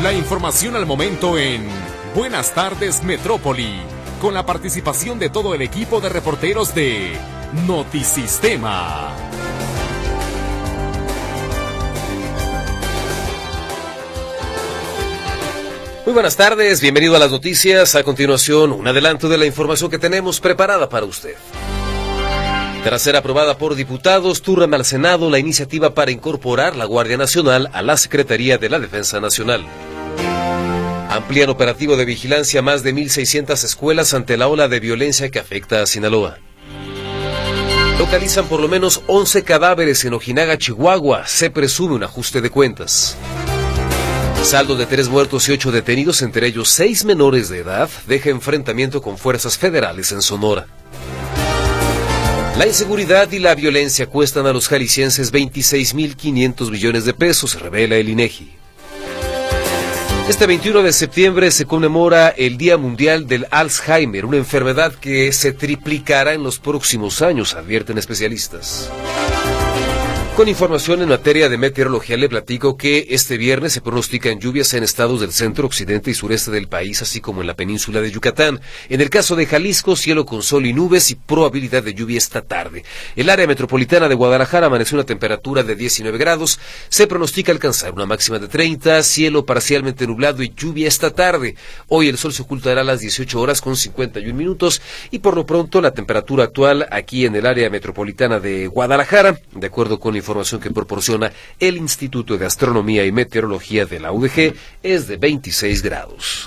La información al momento en Buenas Tardes Metrópoli, con la participación de todo el equipo de reporteros de Notisistema. Muy buenas tardes, bienvenido a las noticias. A continuación, un adelanto de la información que tenemos preparada para usted. Tras ser aprobada por diputados, turna al Senado la iniciativa para incorporar la Guardia Nacional a la Secretaría de la Defensa Nacional. Amplían operativo de vigilancia a más de 1,600 escuelas ante la ola de violencia que afecta a Sinaloa. Localizan por lo menos 11 cadáveres en Ojinaga, Chihuahua. Se presume un ajuste de cuentas. Saldo de 3 muertos y 8 detenidos, entre ellos 6 menores de edad, deja enfrentamiento con fuerzas federales en Sonora. La inseguridad y la violencia cuestan a los jaliscienses 26.500 millones de pesos, revela el INEGI. Este 21 de septiembre se conmemora el Día Mundial del Alzheimer, una enfermedad que se triplicará en los próximos años, advierten especialistas. Con información en materia de meteorología, le platico que este viernes se pronostican lluvias en estados del centro, occidente y sureste del país, así como en la península de Yucatán. En el caso de Jalisco, cielo con sol y nubes y probabilidad de lluvia esta tarde. El área metropolitana de Guadalajara amaneció una temperatura de 19 grados. Se pronostica alcanzar una máxima de 30, cielo parcialmente nublado y lluvia esta tarde. Hoy el sol se ocultará a las 18 horas con 51 minutos y por lo pronto la temperatura actual aquí en el área metropolitana de Guadalajara, de acuerdo con información que proporciona el Instituto de Astronomía y Meteorología de la UDG, es de 26 grados.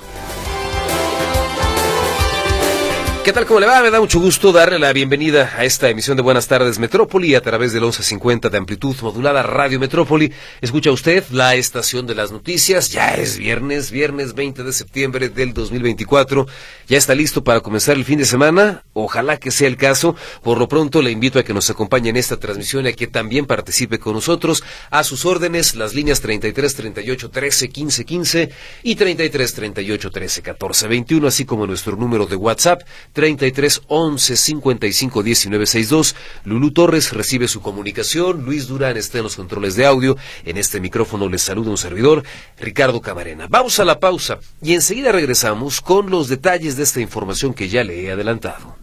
¿Qué tal? ¿Cómo le va? Me da mucho gusto darle la bienvenida a esta emisión de Buenas Tardes Metrópoli a través del 1150 de amplitud modulada Radio Metrópoli. Escucha usted la estación de las noticias. Ya es viernes 20 de septiembre del 2024. Ya está listo para comenzar el fin de semana. Ojalá que sea el caso. Por lo pronto le invito a que nos acompañe en esta transmisión y a que también participe con nosotros. A sus órdenes, las líneas 33 38 13 15 15 y 33 38 13 14 21, así como nuestro número de WhatsApp 33 11 55 19 62. Lulú Torres recibe su comunicación. Luis Durán está en los controles de audio. En este micrófono les saluda un servidor, Ricardo Camarena. Vamos a la pausa y enseguida regresamos con los detalles de esta información que ya le he adelantado.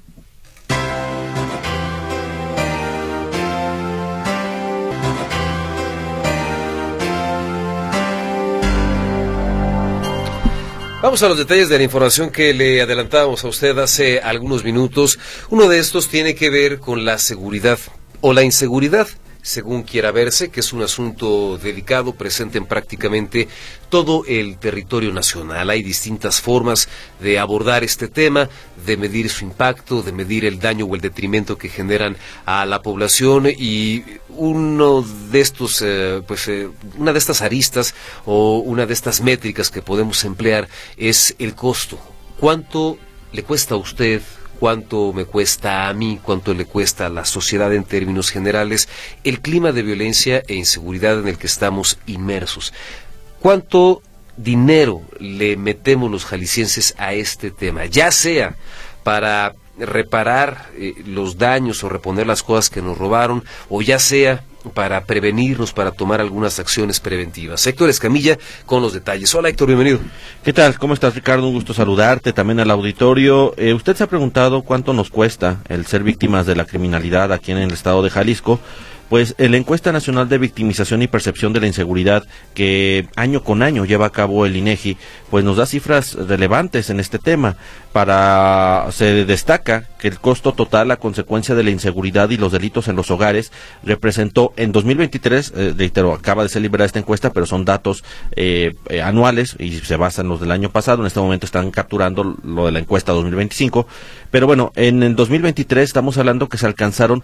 Vamos a los detalles de la información que le adelantábamos a usted hace algunos minutos. Uno de estos tiene que ver con la seguridad o la inseguridad, según quiera verse, que es un asunto delicado, presente en prácticamente todo el territorio nacional. Hay distintas formas de abordar este tema, de medir su impacto, de medir el daño o el detrimento que generan a la población, y uno de estos, una de estas aristas o una de estas métricas que podemos emplear es el costo. ¿Cuánto le cuesta a usted? ¿Cuánto me cuesta a mí? ¿Cuánto le cuesta a la sociedad en términos generales el clima de violencia e inseguridad en el que estamos inmersos? ¿Cuánto dinero le metemos los jaliscienses a este tema? Ya sea para reparar los daños o reponer las cosas que nos robaron, o ya sea para prevenirnos, para tomar algunas acciones preventivas. Héctor Escamilla con los detalles. Hola Héctor, bienvenido. ¿Qué tal? ¿Cómo estás, Ricardo? Un gusto saludarte, también al auditorio. Usted se ha preguntado cuánto nos cuesta el ser víctimas de la criminalidad aquí en el estado de Jalisco. Pues la encuesta nacional de victimización y percepción de la inseguridad que año con año lleva a cabo el INEGI, pues nos da cifras relevantes en este tema. Se destaca que el costo total a consecuencia de la inseguridad y los delitos en los hogares representó en 2023, reitero, acaba de ser liberada esta encuesta, pero son datos anuales y se basan en los del año pasado. En este momento están capturando lo de la encuesta 2025, pero bueno, en el 2023 estamos hablando que se alcanzaron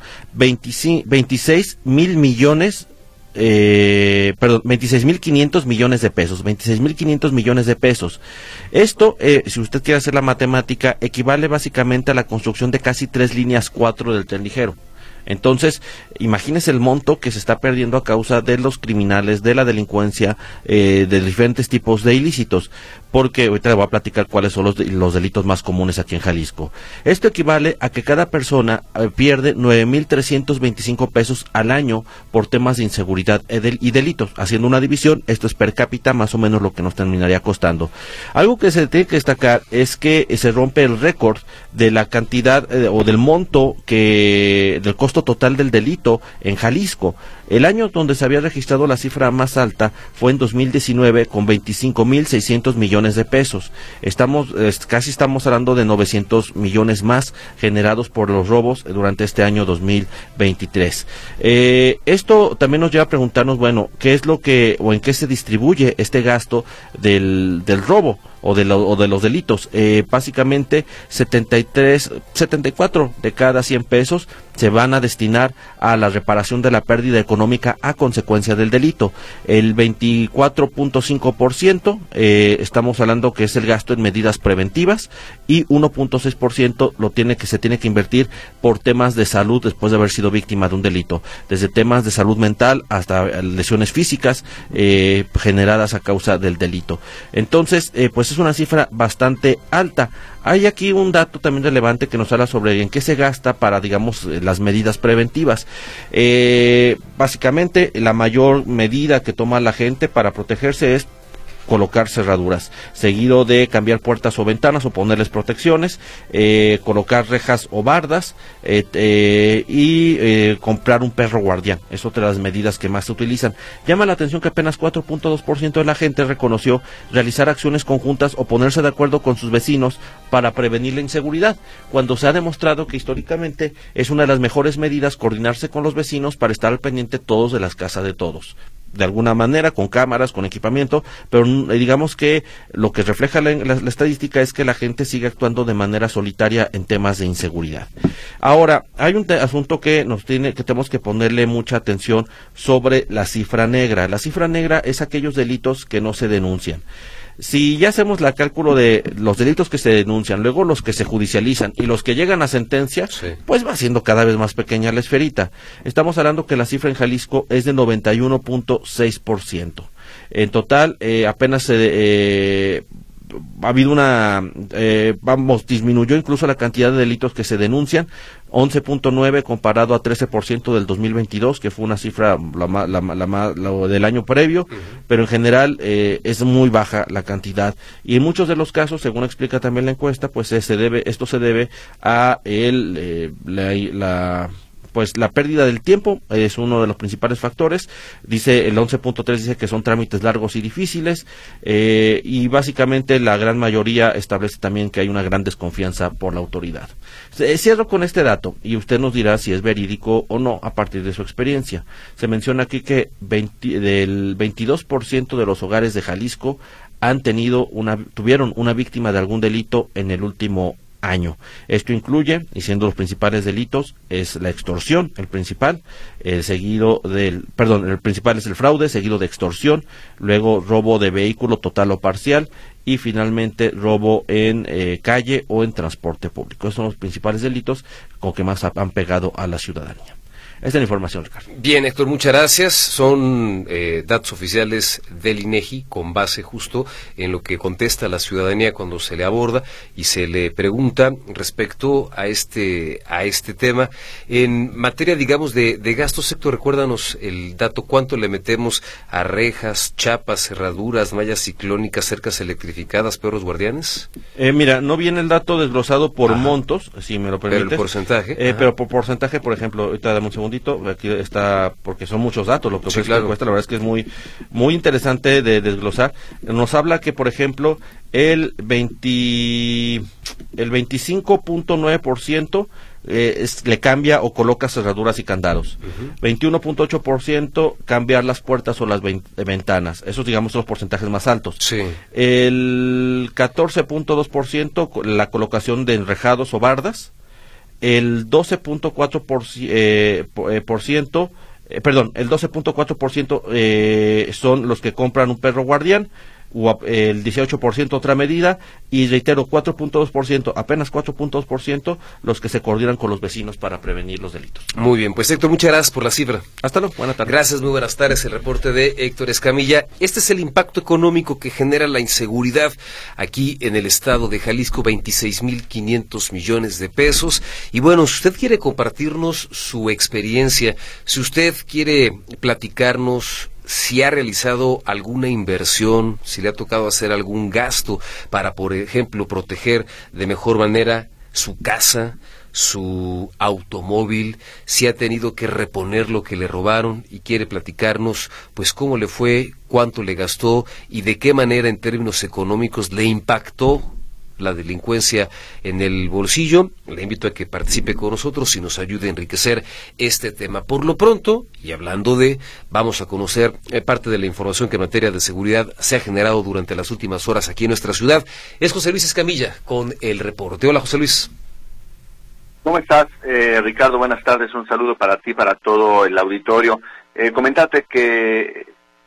26.500 millones de pesos, 26.500 millones de pesos. Esto, si usted quiere hacer la matemática, equivale básicamente a la construcción de casi 3 líneas 4 del tren ligero. Entonces, imagínese el monto que se está perdiendo a causa de los criminales, de la delincuencia, de diferentes tipos de ilícitos, porque ahorita le voy a platicar cuáles son los delitos más comunes aquí en Jalisco. Esto equivale a que cada persona pierde 9,325 pesos al año por temas de inseguridad y delitos. Haciendo una división, esto es per cápita, más o menos lo que nos terminaría costando. Algo que se tiene que destacar es que se rompe el récord de la cantidad o del monto del costo total del delito en Jalisco. El año donde se había registrado la cifra más alta fue en 2019 con 25,600 millones de pesos. Casi estamos hablando de 900 millones más generados por los robos durante este año 2023. Esto también nos lleva a preguntarnos, bueno, ¿qué es en qué se distribuye este gasto del robo o de los delitos? Básicamente 74 de cada 100 pesos se van a destinar a la reparación de la pérdida económica a consecuencia del delito. El 24.5% estamos hablando que es el gasto en medidas preventivas, y 1.6% se tiene que invertir por temas de salud después de haber sido víctima de un delito, desde temas de salud mental hasta lesiones físicas generadas a causa del delito. Entonces, pues es una cifra bastante alta. Hay aquí un dato también relevante que nos habla sobre en qué se gasta para, digamos, las medidas preventivas. Básicamente, la mayor medida que toma la gente para protegerse es colocar cerraduras, seguido de cambiar puertas o ventanas o ponerles protecciones, colocar rejas o bardas y comprar un perro guardián. Es otra de las medidas que más se utilizan. Llama la atención que apenas 4.2% de la gente reconoció realizar acciones conjuntas o ponerse de acuerdo con sus vecinos para prevenir la inseguridad, cuando se ha demostrado que históricamente es una de las mejores medidas coordinarse con los vecinos para estar al pendiente todos de las casas de todos, de alguna manera, con cámaras, con equipamiento, pero digamos que lo que refleja la estadística es que la gente sigue actuando de manera solitaria en temas de inseguridad. Ahora, hay un asunto que tenemos que ponerle mucha atención sobre la cifra negra. La cifra negra es aquellos delitos que no se denuncian. Si ya hacemos el cálculo de los delitos que se denuncian, luego los que se judicializan y los que llegan a sentencia, sí, pues va siendo cada vez más pequeña la esferita. Estamos hablando que la cifra en Jalisco es de 91.6%. En total, apenas ha habido disminuyó incluso la cantidad de delitos que se denuncian, 11.9 comparado a 13% del 2022, que fue una cifra del año previo, pero en general es muy baja la cantidad, y en muchos de los casos, según explica también la encuesta, pues esto se debe a la pérdida del tiempo. Es uno de los principales factores. Dice el 11.3 dice que son trámites largos y difíciles, y básicamente la gran mayoría establece también que hay una gran desconfianza por la autoridad. Cierro con este dato y usted nos dirá si es verídico o no a partir de su experiencia. Se menciona aquí que del 22% de los hogares de Jalisco tuvieron una víctima de algún delito en el último año. Esto incluye, y siendo los principales delitos, es la extorsión, el principal, el principal es el fraude, seguido de extorsión, luego robo de vehículo total o parcial, y finalmente robo en calle o en transporte público. Esos son los principales delitos con que más han pegado a la ciudadanía. Esta es la información, Ricardo. Bien, Héctor, muchas gracias. Son datos oficiales del INEGI con base justo en lo que contesta la ciudadanía cuando se le aborda y se le pregunta respecto a este tema. En materia, digamos, de gastos, Héctor, recuérdanos el dato, ¿cuánto le metemos a rejas, chapas, cerraduras, mallas ciclónicas, cercas electrificadas, perros guardianes? Mira, no viene el dato desglosado por montos, si me lo permites. Pero el porcentaje. Pero por porcentaje, por ejemplo, ahorita dame un segundo. Aquí está, porque son muchos datos lo que ofrece la encuesta, la verdad es que es muy, muy interesante de desglosar. Nos habla que, por ejemplo, el 25.9% le cambia o coloca cerraduras y candados. 21.8% cambiar las puertas o las ventanas. Esos, digamos, son los porcentajes más altos. Sí. El 14.2% la colocación de enrejados o bardas. El 12.4% son los que compran un perro guardián. el 18% otra medida, y reitero, 4.2%, apenas 4.2% los que se coordinan con los vecinos para prevenir los delitos. Muy bien, pues Héctor, muchas gracias por la cifra. Hasta luego, buenas tardes. Gracias, muy buenas tardes. El reporte de Héctor Escamilla. Este es el impacto económico que genera la inseguridad aquí en el estado de Jalisco, 26,500 millones de pesos. Y bueno, si usted quiere compartirnos su experiencia, si usted quiere platicarnos si ha realizado alguna inversión, si le ha tocado hacer algún gasto para, por ejemplo, proteger de mejor manera su casa, su automóvil, si ha tenido que reponer lo que le robaron y quiere platicarnos pues cómo le fue, cuánto le gastó y de qué manera en términos económicos le impactó la delincuencia en el bolsillo, le invito a que participe con nosotros y nos ayude a enriquecer este tema. Por lo pronto, y hablando de, vamos a conocer parte de la información que en materia de seguridad se ha generado durante las últimas horas aquí en nuestra ciudad. Es José Luis Escamilla con el reporte. Hola, José Luis. ¿Cómo estás, Ricardo? Buenas tardes, un saludo para ti, para todo el auditorio. Comentarte que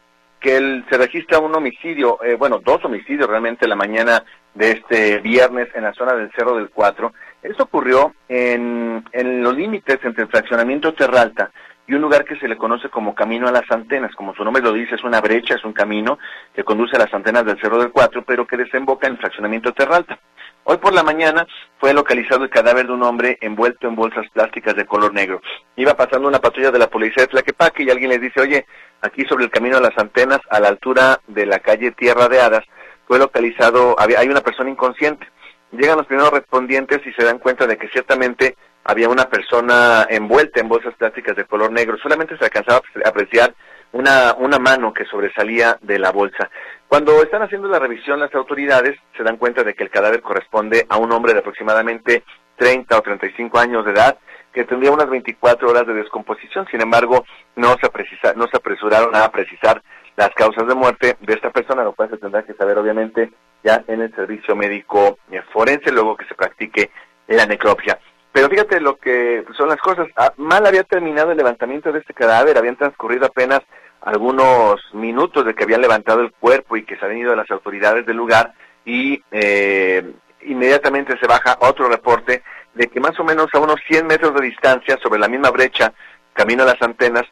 se registra un homicidio, dos homicidios realmente la mañana de este viernes en la zona del Cerro del Cuatro. Esto ocurrió en los límites entre el fraccionamiento Terralta y un lugar que se le conoce como Camino a las Antenas. Como su nombre lo dice, es una brecha, es un camino que conduce a las antenas del Cerro del Cuatro, pero que desemboca en el fraccionamiento Terralta. Hoy por la mañana fue localizado el cadáver de un hombre envuelto en bolsas plásticas de color negro. Iba pasando una patrulla de la policía de Tlaquepaque y alguien les dice, oye, aquí sobre el Camino a las Antenas, a la altura de la calle Tierra de Hadas, fue localizado, hay una persona inconsciente. Llegan los primeros respondientes y se dan cuenta de que ciertamente había una persona envuelta en bolsas plásticas de color negro. Solamente se alcanzaba a apreciar una mano que sobresalía de la bolsa. Cuando están haciendo la revisión las autoridades, se dan cuenta de que el cadáver corresponde a un hombre de aproximadamente 30 o 35 años de edad, que tendría unas 24 horas de descomposición. Sin embargo, no se apresuraron a precisar las causas de muerte de esta persona, lo cual se tendrá que saber obviamente ya en el servicio médico forense, luego que se practique la necropsia. Pero fíjate lo que son las cosas. Mal había terminado el levantamiento de este cadáver, habían transcurrido apenas algunos minutos de que habían levantado el cuerpo y que se habían ido las autoridades del lugar, y inmediatamente se baja otro reporte de que más o menos a unos 100 metros de distancia, sobre la misma brecha, Camino a las Antenas,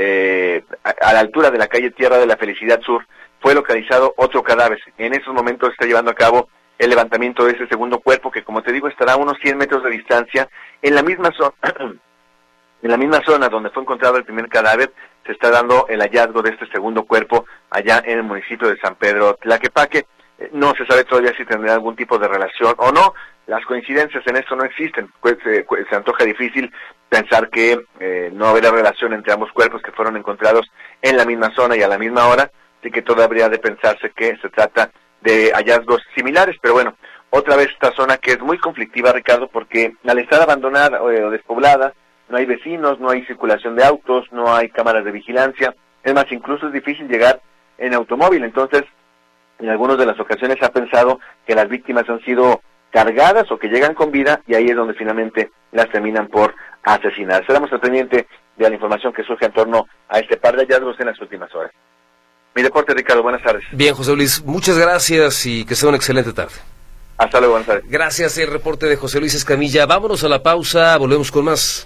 a la altura de la calle Tierra de la Felicidad Sur, fue localizado otro cadáver. En esos momentos se está llevando a cabo el levantamiento de ese segundo cuerpo, que como te digo estará a unos 100 metros de distancia, en la misma zona donde fue encontrado el primer cadáver. Se está dando el hallazgo de este segundo cuerpo allá en el municipio de San Pedro Tlaquepaque. No se sabe todavía si tendrá algún tipo de relación o no. Las coincidencias en esto no existen. Pues, se antoja difícil pensar que no habrá relación entre ambos cuerpos que fueron encontrados en la misma zona y a la misma hora, así que todavía habría de pensarse que se trata de hallazgos similares. Pero bueno, otra vez esta zona que es muy conflictiva, Ricardo, porque al estar abandonada o despoblada, no hay vecinos, no hay circulación de autos, no hay cámaras de vigilancia. Es más, incluso es difícil llegar en automóvil. Entonces, en algunas de las ocasiones se ha pensado que las víctimas han sido cargadas o que llegan con vida, y ahí es donde finalmente las terminan por asesinar. Estaremos al pendiente de la información que surge en torno a este par de hallazgos en las últimas horas. Mi reporte, Ricardo, buenas tardes. Bien, José Luis, muchas gracias y que sea una excelente tarde. Hasta luego, buenas tardes. Gracias, el reporte de José Luis Escamilla. Vámonos a la pausa, volvemos con más.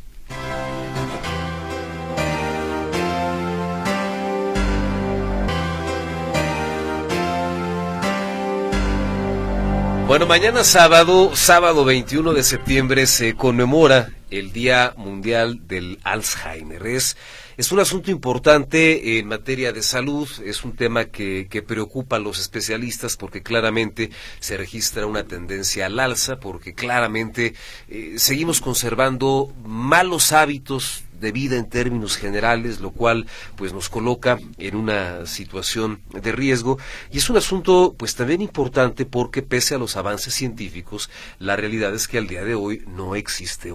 Bueno, mañana sábado 21 de septiembre, se conmemora el Día Mundial del Alzheimer. Es un asunto importante en materia de salud, es un tema que preocupa a los especialistas porque claramente se registra una tendencia al alza, porque claramente seguimos conservando malos hábitos de vida en términos generales, lo cual pues nos coloca en una situación de riesgo, y es un asunto pues también importante porque pese a los avances científicos, la realidad es que al día de hoy no existe una cura.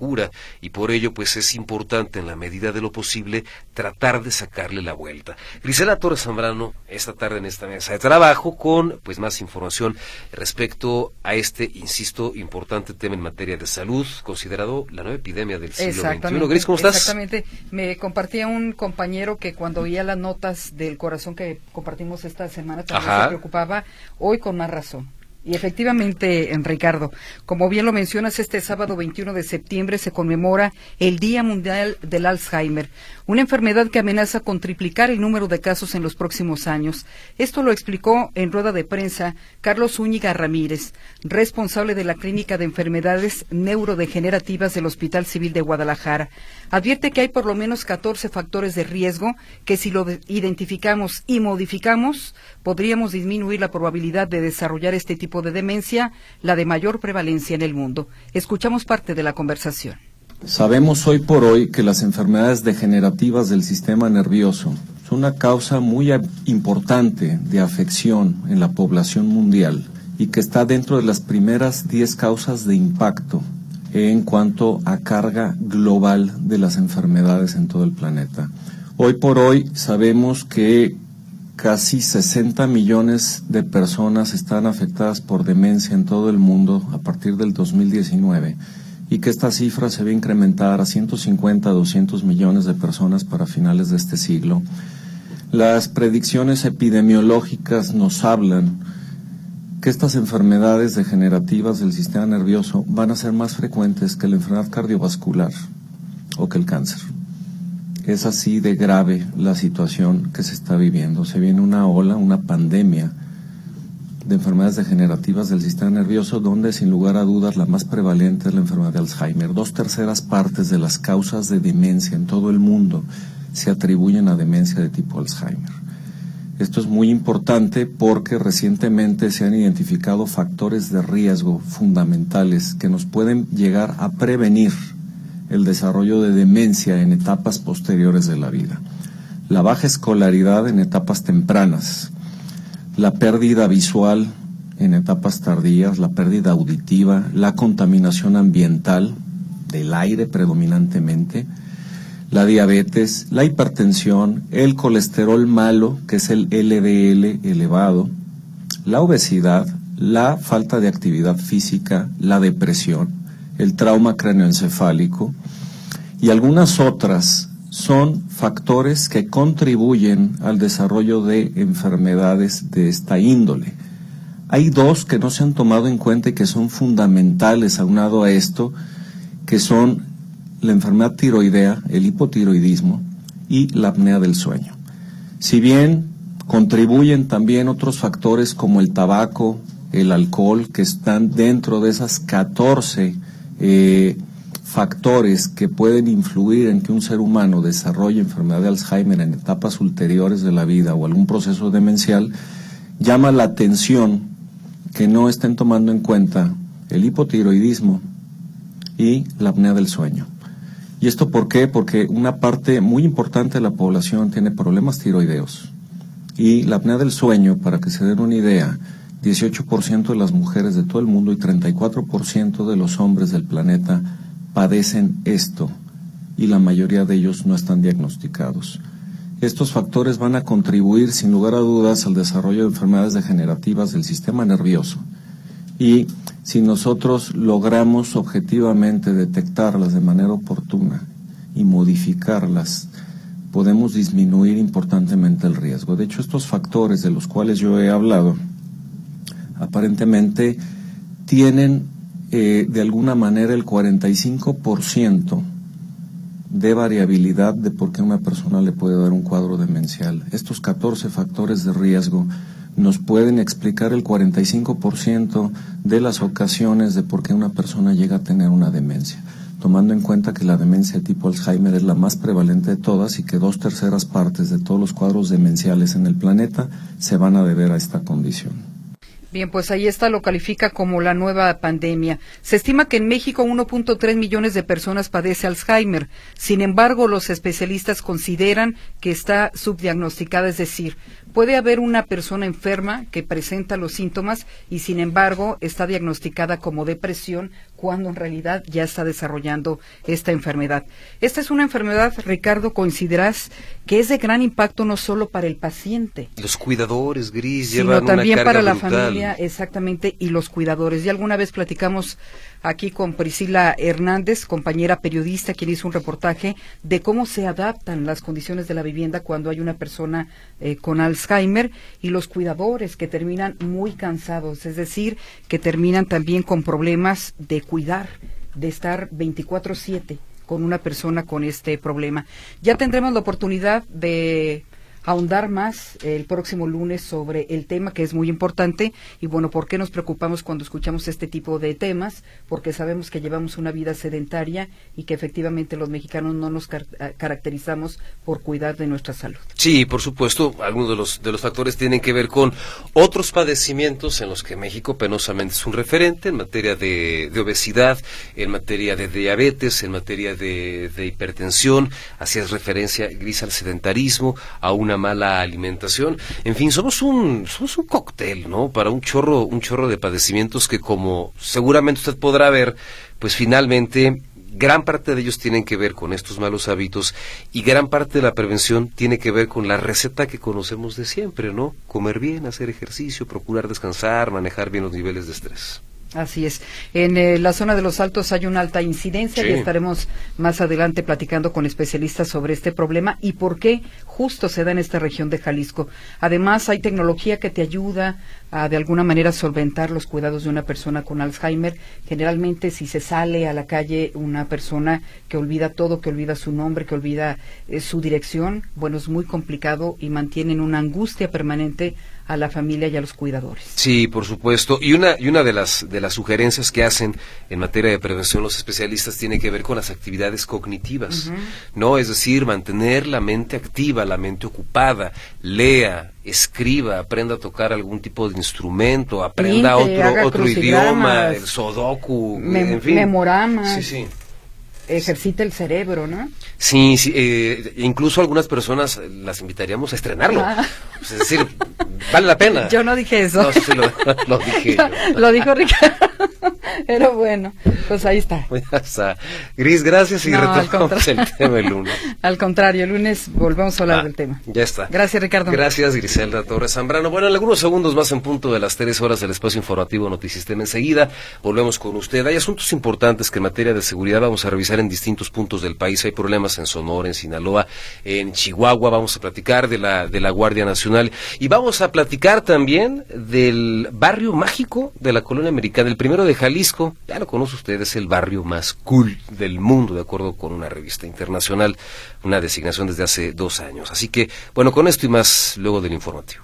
cura, y por ello pues es importante en la medida de lo posible tratar de sacarle la vuelta. Grisela Torres Zambrano, esta tarde en esta mesa de trabajo con pues más información respecto a este, insisto, importante tema en materia de salud, considerado la nueva epidemia del siglo XXI. Gris, ¿cómo estás? Exactamente. Me compartía un compañero que cuando oía las notas del corazón que compartimos esta semana también se preocupaba, hoy con más razón. Y efectivamente, Ricardo, como bien lo mencionas, este sábado 21 de septiembre se conmemora el Día Mundial del Alzheimer, una enfermedad que amenaza con triplicar el número de casos en los próximos años. Esto lo explicó en rueda de prensa Carlos Zúñiga Ramírez, responsable de la Clínica de Enfermedades Neurodegenerativas del Hospital Civil de Guadalajara. Advierte que hay por lo menos 14 factores de riesgo que si lo identificamos y modificamos, podríamos disminuir la probabilidad de desarrollar este tipo de demencia, la de mayor prevalencia en el mundo. Escuchamos parte de la conversación. Sabemos hoy por hoy que las enfermedades degenerativas del sistema nervioso son una causa muy importante de afección en la población mundial y que está dentro de las primeras 10 causas de impacto en cuanto a carga global de las enfermedades en todo el planeta. Hoy por hoy sabemos que casi 60 millones de personas están afectadas por demencia en todo el mundo a partir del 2019 y que esta cifra se va a incrementar a 150 a 200 millones de personas para finales de este siglo. Las predicciones epidemiológicas nos hablan que estas enfermedades degenerativas del sistema nervioso van a ser más frecuentes que la enfermedad cardiovascular o que el cáncer. Es así de grave la situación que se está viviendo. Se viene una ola, una pandemia de enfermedades degenerativas del sistema nervioso, donde sin lugar a dudas la más prevalente es la enfermedad de Alzheimer. 2/3 partes de las causas de demencia en todo el mundo se atribuyen a demencia de tipo Alzheimer. Esto es muy importante porque recientemente se han identificado factores de riesgo fundamentales que nos pueden llegar a prevenir el desarrollo de demencia en etapas posteriores de la vida. La baja escolaridad en etapas tempranas, la pérdida visual en etapas tardías, la pérdida auditiva, la contaminación ambiental del aire predominantemente, la diabetes, la hipertensión, el colesterol malo, que es el LDL elevado, la obesidad, la falta de actividad física, la depresión, el trauma cráneoencefálico y algunas otras son factores que contribuyen al desarrollo de enfermedades de esta índole. Hay dos que no se han tomado en cuenta y que son fundamentales aunado a esto, que son la enfermedad tiroidea, el hipotiroidismo y la apnea del sueño. Si bien contribuyen también otros factores como el tabaco, el alcohol, que están dentro de esas 14 factores que pueden influir en que un ser humano desarrolle enfermedad de Alzheimer en etapas ulteriores de la vida o algún proceso demencial, llama la atención que no estén tomando en cuenta el hipotiroidismo y la apnea del sueño. ¿Y esto por qué? Porque una parte muy importante de la población tiene problemas tiroideos. Y la apnea del sueño, para que se den una idea, 18% de las mujeres de todo el mundo y 34% de los hombres del planeta padecen esto, y la mayoría de ellos no están diagnosticados. Estos factores van a contribuir sin lugar a dudas al desarrollo de enfermedades degenerativas del sistema nervioso. Y si nosotros logramos objetivamente detectarlas de manera oportuna y modificarlas, podemos disminuir importantemente el riesgo. De hecho, estos factores de los cuales yo he hablado, aparentemente tienen de alguna manera el 45% de variabilidad de por qué una persona le puede dar un cuadro demencial. Estos 14 factores de riesgo nos pueden explicar el 45% de las ocasiones de por qué una persona llega a tener una demencia, tomando en cuenta que la demencia tipo Alzheimer es la más prevalente de todas y que 2/3 partes de todos los cuadros demenciales en el planeta se van a deber a esta condición. Bien, pues ahí está, lo califica como la nueva pandemia. Se estima que en México 1.3 millones de personas padece Alzheimer. Sin embargo, los especialistas consideran que está subdiagnosticada, es decir, puede haber una persona enferma que presenta los síntomas y sin embargo está diagnosticada como depresión cuando en realidad ya está desarrollando esta enfermedad. Esta es una enfermedad, Ricardo, consideras que es de gran impacto no solo para el paciente. Los cuidadores, Gris, sino llevan también una carga para la brutal. familia, exactamente, y los cuidadores. Ya alguna vez platicamos aquí con Priscila Hernández, compañera periodista, quien hizo un reportaje de cómo se adaptan las condiciones de la vivienda cuando hay una persona con Alzheimer, y los cuidadores que terminan muy cansados, es decir, que terminan también con problemas de cuidar, de estar 24/7 con una persona con este problema. Ya tendremos la oportunidad de ahondar más el próximo lunes sobre el tema, que es muy importante. Y bueno, ¿por qué nos preocupamos cuando escuchamos este tipo de temas? Porque sabemos que llevamos una vida sedentaria y que efectivamente los mexicanos no nos caracterizamos por cuidar de nuestra salud. Sí, por supuesto, algunos de los factores tienen que ver con otros padecimientos en los que México penosamente es un referente, en materia de obesidad, en materia de diabetes, en materia de hipertensión. Hacías referencia, Gris, al sedentarismo, a una mala alimentación. En fin, somos un cóctel, ¿no? Para un chorro de padecimientos que, como seguramente usted podrá ver, pues finalmente gran parte de ellos tienen que ver con estos malos hábitos, y gran parte de la prevención tiene que ver con la receta que conocemos de siempre, ¿no? Comer bien, hacer ejercicio, procurar descansar, manejar bien los niveles de estrés. Así es. En la zona de Los Altos hay una alta incidencia, sí. Y estaremos más adelante platicando con especialistas sobre este problema y por qué justo se da en esta región de Jalisco. Además, hay tecnología que te ayuda a de alguna manera solventar los cuidados de una persona con Alzheimer. Generalmente, si se sale a la calle una persona que olvida todo, que olvida su nombre, que olvida su dirección, bueno, es muy complicado y mantienen una angustia permanente a la familia y a los cuidadores. Sí, por supuesto. Y una de las sugerencias que hacen en materia de prevención los especialistas tiene que ver con las actividades cognitivas, ¿no? Es decir, mantener la mente activa, la mente ocupada, lea, escriba, aprenda a tocar algún tipo de instrumento, aprenda otro idioma, el sudoku, en fin. Memoramas. Sí, sí. Ejercita el cerebro, ¿no? Sí, incluso algunas personas las invitaríamos a estrenarlo. Es decir, vale la pena. Yo no dije eso. No, sí, lo dije yo. Lo dijo Ricardo. Pero bueno, pues ahí está. Ya está. Gris, gracias y retomamos el tema el lunes. Al contrario, el lunes volvemos a hablar del tema. Ya está. Gracias, Ricardo. Gracias, Griselda Torres Zambrano. Bueno, en algunos segundos más, en punto de las 3 horas del espacio informativo Notisistema. Enseguida volvemos con usted. Hay asuntos importantes que en materia de seguridad vamos a revisar en distintos puntos del país. Hay problemas en Sonora, en Sinaloa, en Chihuahua. Vamos a platicar de la Guardia Nacional y vamos a platicar también del barrio mágico de la Colonia Americana, el primero de Jalisco. Ya lo conoce usted, es el barrio más cool del mundo, de acuerdo con una revista internacional, una designación desde hace 2 años. Así que, bueno, con esto y más luego del informativo.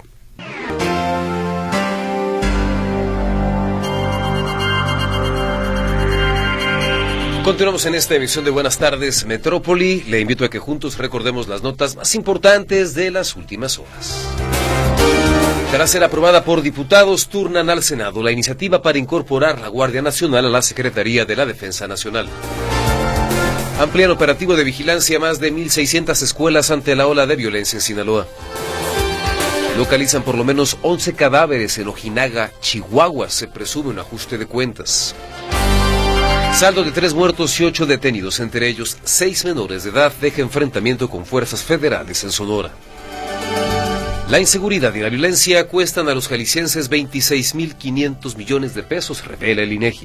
Continuamos en esta emisión de Buenas Tardes Metrópoli. Le invito a que juntos recordemos las notas más importantes de las últimas horas. Tras ser aprobada por diputados, turnan al Senado la iniciativa para incorporar la Guardia Nacional a la Secretaría de la Defensa Nacional. Amplían operativo de vigilancia a más de 1,600 escuelas ante la ola de violencia en Sinaloa. Localizan por lo menos 11 cadáveres en Ojinaga, Chihuahua. Se presume un ajuste de cuentas. Saldo de 3 muertos y 8 detenidos, entre ellos 6 menores de edad, deja enfrentamiento con fuerzas federales en Sonora. La inseguridad y la violencia cuestan a los jaliscienses 26.500 millones de pesos, revela el INEGI.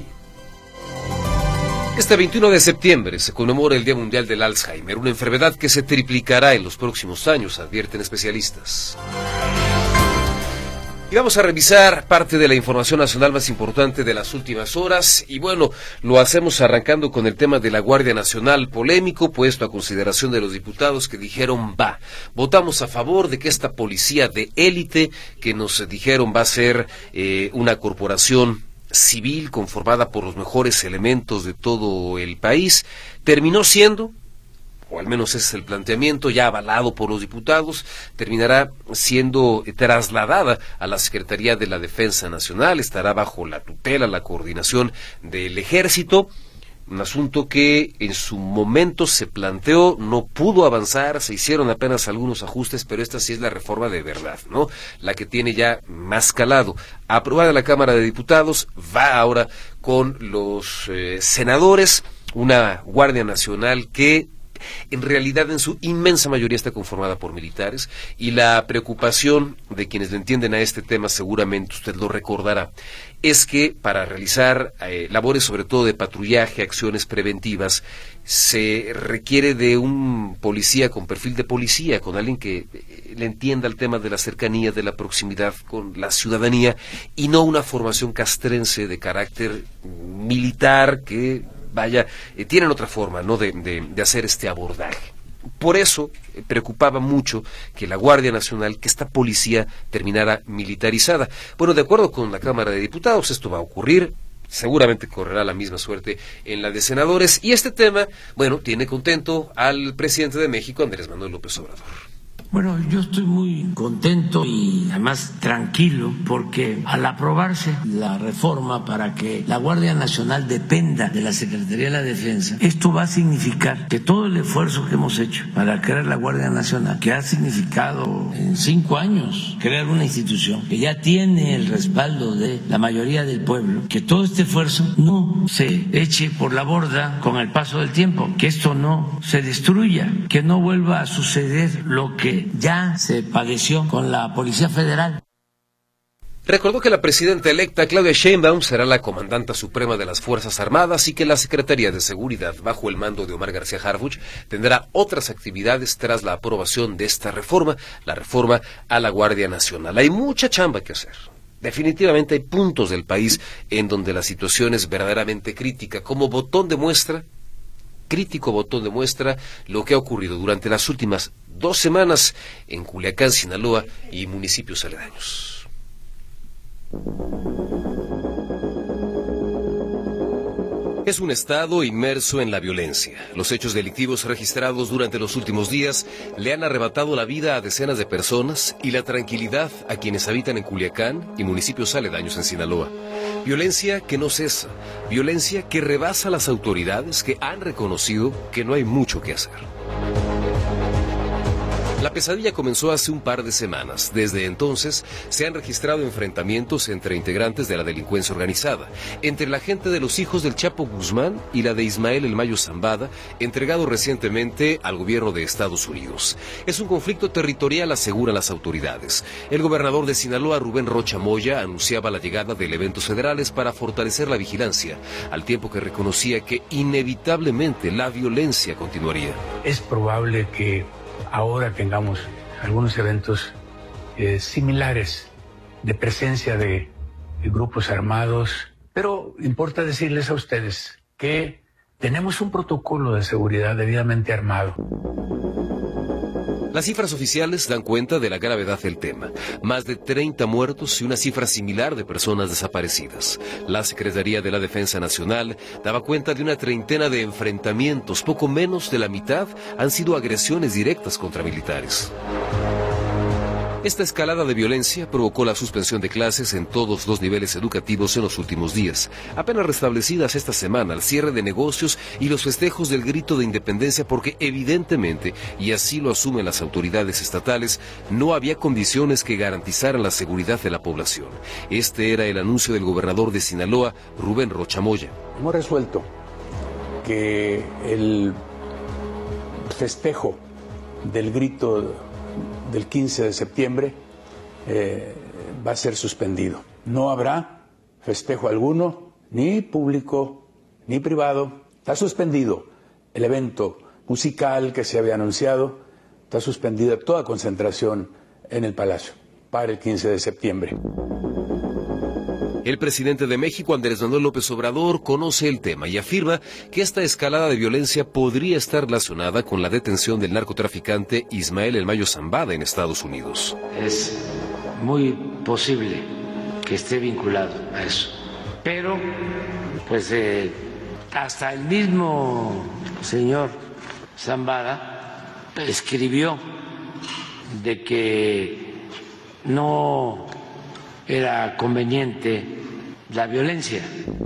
Este 21 de septiembre se conmemora el Día Mundial del Alzheimer, una enfermedad que se triplicará en los próximos años, advierten especialistas. Y vamos a revisar parte de la información nacional más importante de las últimas horas. Y bueno, lo hacemos arrancando con el tema de la Guardia Nacional, polémico, puesto a consideración de los diputados que dijeron votamos a favor de que esta policía de élite, que nos dijeron va a ser una corporación civil conformada por los mejores elementos de todo el país, terminó siendo o al menos ese es el planteamiento ya avalado por los diputados, terminará siendo trasladada a la Secretaría de la Defensa Nacional, estará bajo la tutela, la coordinación del Ejército. Un asunto que en su momento se planteó, no pudo avanzar, se hicieron apenas algunos ajustes, pero esta sí es la reforma de verdad, ¿no? La que tiene ya más calado. Aprobada en la Cámara de Diputados, va ahora con los senadores, una Guardia Nacional que en realidad en su inmensa mayoría está conformada por militares, y la preocupación de quienes le entienden a este tema, seguramente usted lo recordará, es que para realizar labores sobre todo de patrullaje, acciones preventivas, se requiere de un policía con perfil de policía, con alguien que le entienda el tema de la cercanía, de la proximidad con la ciudadanía, y no una formación castrense de carácter militar que tienen otra forma, ¿no?, de hacer este abordaje. Por eso preocupaba mucho que la Guardia Nacional, que esta policía terminara militarizada. Bueno, de acuerdo con la Cámara de Diputados, esto va a ocurrir. Seguramente correrá la misma suerte en la de senadores. Y este tema, bueno, tiene contento al presidente de México, Andrés Manuel López Obrador. Bueno, yo estoy muy contento y además tranquilo porque al aprobarse la reforma para que la Guardia Nacional dependa de la Secretaría de la Defensa, esto va a significar que todo el esfuerzo que hemos hecho para crear la Guardia Nacional, que ha significado en 5 años crear una institución que ya tiene el respaldo de la mayoría del pueblo, que todo este esfuerzo no se eche por la borda con el paso del tiempo, que esto no se destruya, que no vuelva a suceder lo que ya se padeció con la Policía Federal. Recordó que la presidenta electa Claudia Sheinbaum será la comandanta suprema de las Fuerzas Armadas y que la Secretaría de Seguridad, bajo el mando de Omar García Harfuch, tendrá otras actividades tras la aprobación de esta reforma, la reforma a la Guardia Nacional. Hay mucha chamba que hacer. Definitivamente hay puntos del país en donde la situación es verdaderamente crítica. Como botón de muestra, crítico botón de muestra, lo que ha ocurrido durante las últimas 2 semanas en Culiacán, Sinaloa y municipios aledaños. Es un estado inmerso en la violencia. Los hechos delictivos registrados durante los últimos días le han arrebatado la vida a decenas de personas y la tranquilidad a quienes habitan en Culiacán y municipios aledaños en Sinaloa. Violencia que no cesa, violencia que rebasa las autoridades que han reconocido que no hay mucho que hacer. La pesadilla comenzó hace un par de semanas. Desde entonces se han registrado enfrentamientos entre integrantes de la delincuencia organizada, entre la gente de los hijos del Chapo Guzmán y la de Ismael El Mayo Zambada, entregado recientemente al gobierno de Estados Unidos. Es un conflicto territorial, aseguran las autoridades. El gobernador de Sinaloa, Rubén Rocha Moya, anunciaba la llegada de elementos federales para fortalecer la vigilancia, al tiempo que reconocía que inevitablemente la violencia continuaría. Es probable que ahora tengamos algunos eventos similares de presencia de grupos armados, pero importa decirles a ustedes que tenemos un protocolo de seguridad debidamente armado. Las cifras oficiales dan cuenta de la gravedad del tema. Más de 30 muertos y una cifra similar de personas desaparecidas. La Secretaría de la Defensa Nacional daba cuenta de una treintena de enfrentamientos. Poco menos de la mitad han sido agresiones directas contra militares. Esta escalada de violencia provocó la suspensión de clases en todos los niveles educativos en los últimos días, apenas restablecidas esta semana al cierre de negocios y los festejos del grito de independencia porque evidentemente, y así lo asumen las autoridades estatales, no había condiciones que garantizaran la seguridad de la población. Este era el anuncio del gobernador de Sinaloa, Rubén Rocha Moya. Hemos resuelto que el festejo del grito del 15 de septiembre va a ser suspendido. No habrá festejo alguno, ni público, ni privado. Está suspendido el evento musical que se había anunciado, está suspendida toda concentración en el Palacio para el 15 de septiembre. El presidente de México, Andrés Manuel López Obrador, conoce el tema y afirma que esta escalada de violencia podría estar relacionada con la detención del narcotraficante Ismael El Mayo Zambada en Estados Unidos. Es muy posible que esté vinculado a eso. Pero, pues, hasta el mismo señor Zambada escribió de que no era conveniente la violencia.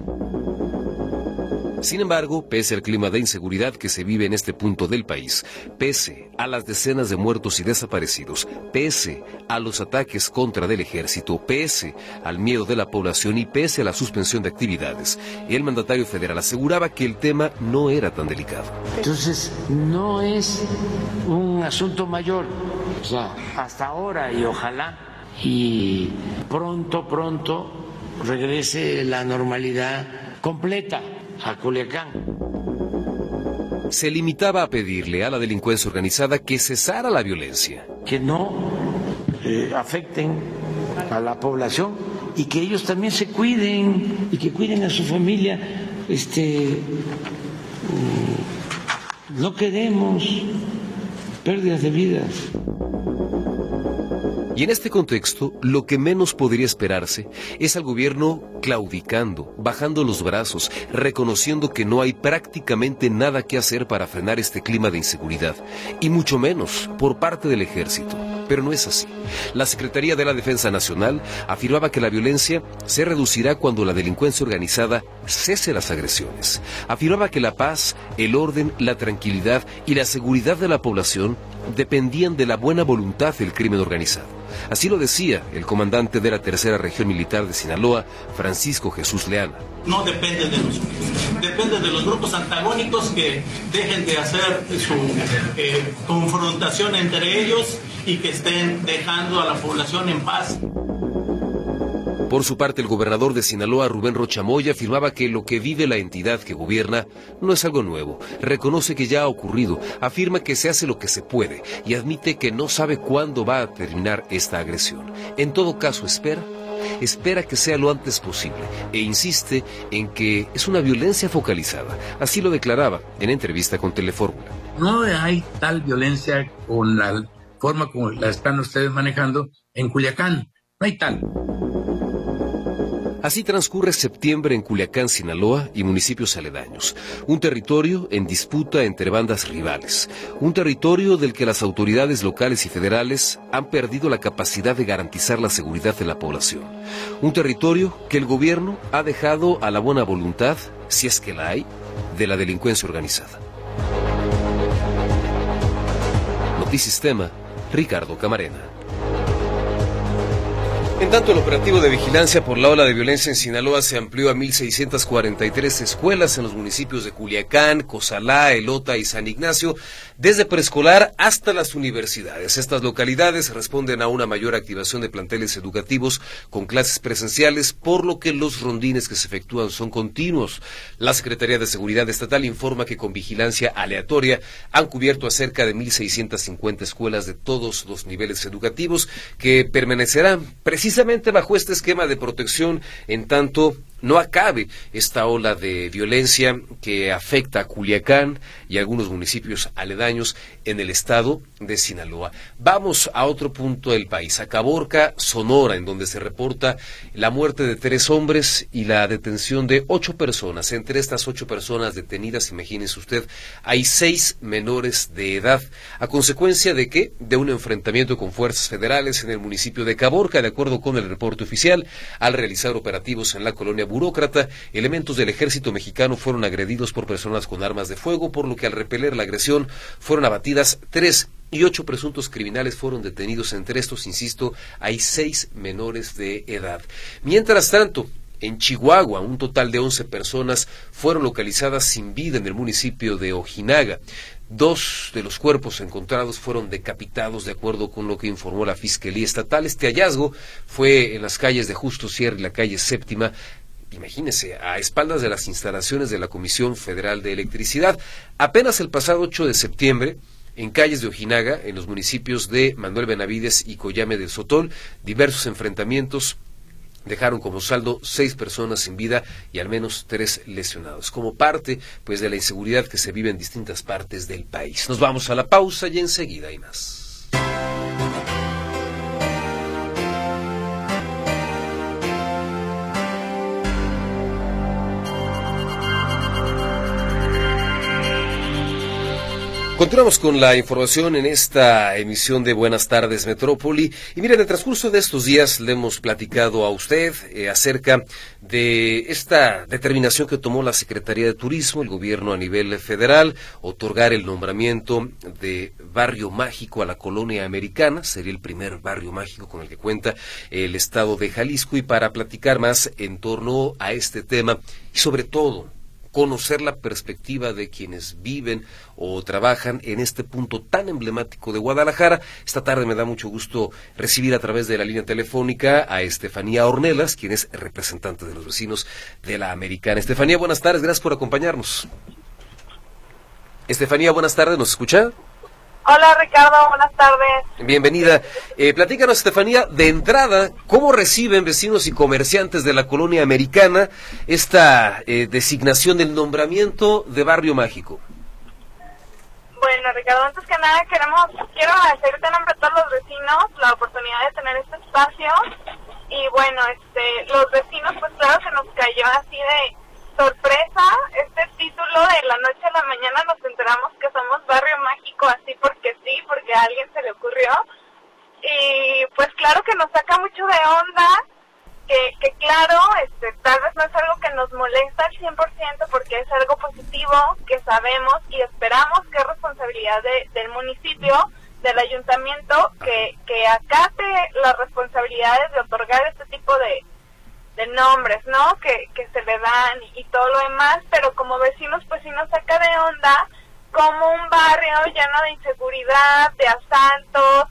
Sin embargo, pese al clima de inseguridad que se vive en este punto del país, pese a las decenas de muertos y desaparecidos, pese a los ataques contra del ejército, pese al miedo de la población y pese a la suspensión de actividades, el mandatario federal aseguraba que el tema no era tan delicado. Entonces, no es un asunto mayor, o sea, hasta ahora, y ojalá y pronto regrese la normalidad completa a Culiacán. Se limitaba a pedirle a la delincuencia organizada que cesara la violencia. Que no afecten a la población y que ellos también se cuiden y que cuiden a su familia. No queremos pérdidas de vidas. Y en este contexto, lo que menos podría esperarse es al gobierno claudicando, bajando los brazos, reconociendo que no hay prácticamente nada que hacer para frenar este clima de inseguridad, y mucho menos por parte del ejército. Pero no es así. La Secretaría de la Defensa Nacional afirmaba que la violencia se reducirá cuando la delincuencia organizada cese las agresiones. Afirmaba que la paz, el orden, la tranquilidad y la seguridad de la población dependían de la buena voluntad del crimen organizado. Así lo decía el comandante de la Tercera Región Militar de Sinaloa, Francisco Jesús Leana. No depende de nosotros, depende de los grupos antagónicos que dejen de hacer su confrontación entre ellos y que estén dejando a la población en paz. Por su parte, el gobernador de Sinaloa, Rubén Rocha Moya, afirmaba que lo que vive la entidad que gobierna no es algo nuevo. Reconoce que ya ha ocurrido, afirma que se hace lo que se puede y admite que no sabe cuándo va a terminar esta agresión. En todo caso, espera que sea lo antes posible e insiste en que es una violencia focalizada. Así lo declaraba en entrevista con Telefórmula. No hay tal violencia con la forma como la están ustedes manejando en Culiacán. No hay tal. Así transcurre septiembre en Culiacán, Sinaloa y municipios aledaños. Un territorio en disputa entre bandas rivales. Un territorio del que las autoridades locales y federales han perdido la capacidad de garantizar la seguridad de la población. Un territorio que el gobierno ha dejado a la buena voluntad, si es que la hay, de la delincuencia organizada. Notisistema, Ricardo Camarena. En tanto, el operativo de vigilancia por la ola de violencia en Sinaloa se amplió a 1,643 escuelas en los municipios de Culiacán, Cozalá, Elota y San Ignacio, desde preescolar hasta las universidades. Estas localidades responden a una mayor activación de planteles educativos con clases presenciales, por lo que los rondines que se efectúan son continuos. La Secretaría de Seguridad Estatal informa que con vigilancia aleatoria han cubierto a cerca de 1,650 escuelas de todos los niveles educativos que permanecerán precisamente bajo este esquema de protección en tanto no acabe esta ola de violencia que afecta a Culiacán y a algunos municipios aledaños en el estado de Sinaloa. Vamos a otro punto del país, a Caborca, Sonora, en donde se reporta la muerte de 3 hombres y la detención de 8 personas. Entre estas 8 personas detenidas, imagínense usted, hay 6 menores de edad. ¿A consecuencia de qué? De un enfrentamiento con fuerzas federales en el municipio de Caborca. De acuerdo con el reporte oficial, al realizar operativos en la colonia Burócrata, elementos del ejército mexicano fueron agredidos por personas con armas de fuego, por lo que al repeler la agresión fueron abatidas 3 y 8 presuntos criminales fueron detenidos. Entre estos, insisto, hay 6 menores de edad. Mientras tanto, en Chihuahua, un total de 11 personas fueron localizadas sin vida en el municipio de Ojinaga. 2 de los cuerpos encontrados fueron decapitados, de acuerdo con lo que informó la Fiscalía Estatal. Este hallazgo fue en las calles de Justo Sierra y la calle Séptima. Imagínense, a espaldas de las instalaciones de la Comisión Federal de Electricidad. Apenas el pasado 8 de septiembre, en calles de Ojinaga, en los municipios de Manuel Benavides y Coyame del Sotol, diversos enfrentamientos dejaron como saldo 6 personas sin vida y al menos 3 lesionados, como parte pues de la inseguridad que se vive en distintas partes del país. Nos vamos a la pausa y enseguida hay más. Continuamos con la información en esta emisión de Buenas Tardes Metrópoli. Y miren, en el transcurso de estos días le hemos platicado a usted acerca de esta determinación que tomó la Secretaría de Turismo, el gobierno a nivel federal, otorgar el nombramiento de Barrio Mágico a la Colonia Americana. Sería el primer barrio mágico con el que cuenta el estado de Jalisco. Y para platicar más en torno a este tema y sobre todo conocer la perspectiva de quienes viven o trabajan en este punto tan emblemático de Guadalajara. Esta tarde me da mucho gusto recibir a través de la línea telefónica a Estefanía Ornelas, quien es representante de los vecinos de la Americana. Estefanía, buenas tardes, gracias por acompañarnos. Estefanía, buenas tardes, ¿nos escucha? Hola Ricardo, buenas tardes. Bienvenida. Platícanos, Estefanía, de entrada, ¿cómo reciben vecinos y comerciantes de la Colonia Americana esta designación del nombramiento de Barrio Mágico? Bueno, Ricardo, antes que nada quiero agradecerte en nombre de todos los vecinos la oportunidad de tener este espacio. Y bueno, los vecinos, pues claro que nos cayó así de sorpresa este título. De la noche a la mañana nos enteramos que somos Barrio Mágico, así porque sí, porque a alguien se le ocurrió. Y pues claro que nos saca mucho de onda, que claro, tal vez no es algo que nos molesta al 100%, porque es algo positivo, que sabemos y esperamos que es responsabilidad del municipio, del ayuntamiento, que acate las responsabilidades de otorgar este tipo de nombres, ¿no? Que se le dan y todo lo demás, pero como vecinos pues sí nos saca de onda como un barrio lleno de inseguridad, de asaltos,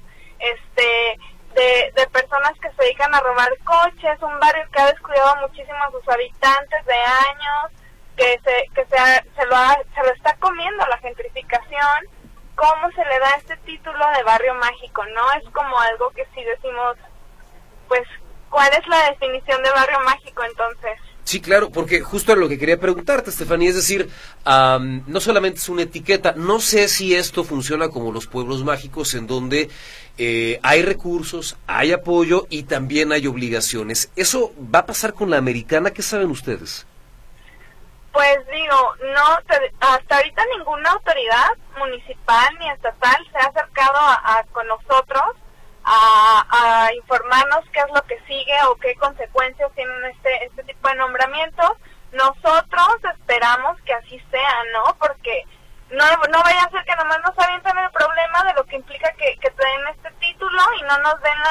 de personas que se dedican a robar coches, un barrio que ha descuidado muchísimo a sus habitantes de años, que se lo está comiendo la gentrificación. ¿Cómo se le da este título de Barrio Mágico, no? Es como algo que sí decimos, pues, ¿cuál es la definición de Barrio Mágico entonces? Sí, claro, porque justo era lo que quería preguntarte, Estefanía, es decir, no solamente es una etiqueta, no sé si esto funciona como los pueblos mágicos en donde hay recursos, hay apoyo y también hay obligaciones. ¿Eso va a pasar con la Americana? ¿Qué saben ustedes? Pues digo, hasta ahorita ninguna autoridad municipal ni estatal se ha acercado con nosotros a informarnos qué es lo que sigue o qué consecuencias tienen este tipo de nombramientos. Nosotros esperamos que así sea, ¿no? Porque no vaya a ser que nomás nos avienten el problema de lo que implica que te den este título y no nos den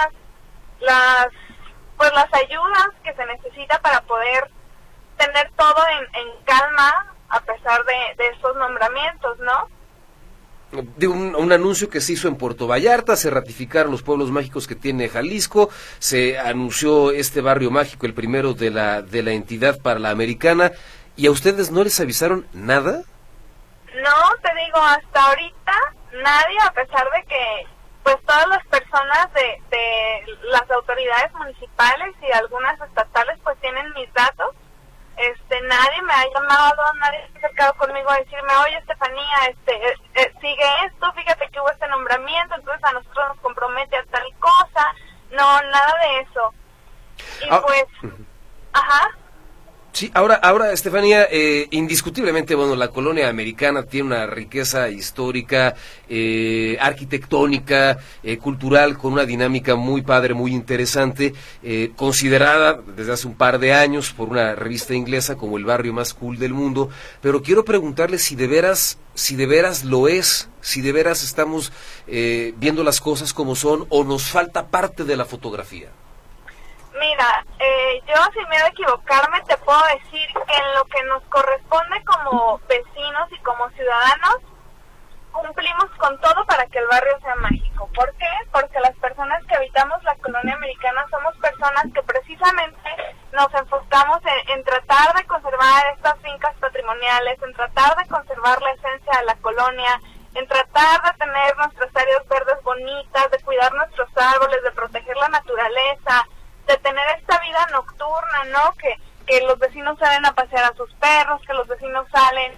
las ayudas que se necesita para poder tener todo en calma a pesar de estos nombramientos, ¿no? De un anuncio que se hizo en Puerto Vallarta, se ratificaron los pueblos mágicos que tiene Jalisco, se anunció este barrio mágico, el primero de la entidad para la Americana, ¿y a ustedes no les avisaron nada? No, te digo, hasta ahorita nadie, a pesar de que pues todas las personas de las autoridades municipales y algunas estatales pues tienen mis datos. Nadie me ha llamado, nadie se ha acercado conmigo a decirme, oye Estefanía, sigue esto, fíjate que hubo este nombramiento, entonces a nosotros nos compromete a tal cosa. No, nada de eso. Y pues, ajá. Sí, ahora Estefanía, indiscutiblemente, bueno, la Colonia Americana tiene una riqueza histórica, arquitectónica, cultural, con una dinámica muy padre, muy interesante, considerada desde hace un par de años por una revista inglesa como el barrio más cool del mundo, pero quiero preguntarle si de veras lo es, si de veras estamos viendo las cosas como son o nos falta parte de la fotografía. Mira, yo sin miedo a equivocarme te puedo decir que en lo que nos corresponde como vecinos y como ciudadanos, cumplimos con todo para que el barrio sea mágico. ¿Por qué? Porque las personas que habitamos la Colonia Americana somos personas que precisamente nos enfocamos en tratar de conservar estas fincas patrimoniales, en tratar de conservar la esencia de la colonia, en tratar de tener nuestras áreas verdes bonitas, de cuidar nuestros árboles, de proteger la naturaleza, de tener esta vida nocturna, ¿no? Que los vecinos salen a pasear a sus perros, que los vecinos salen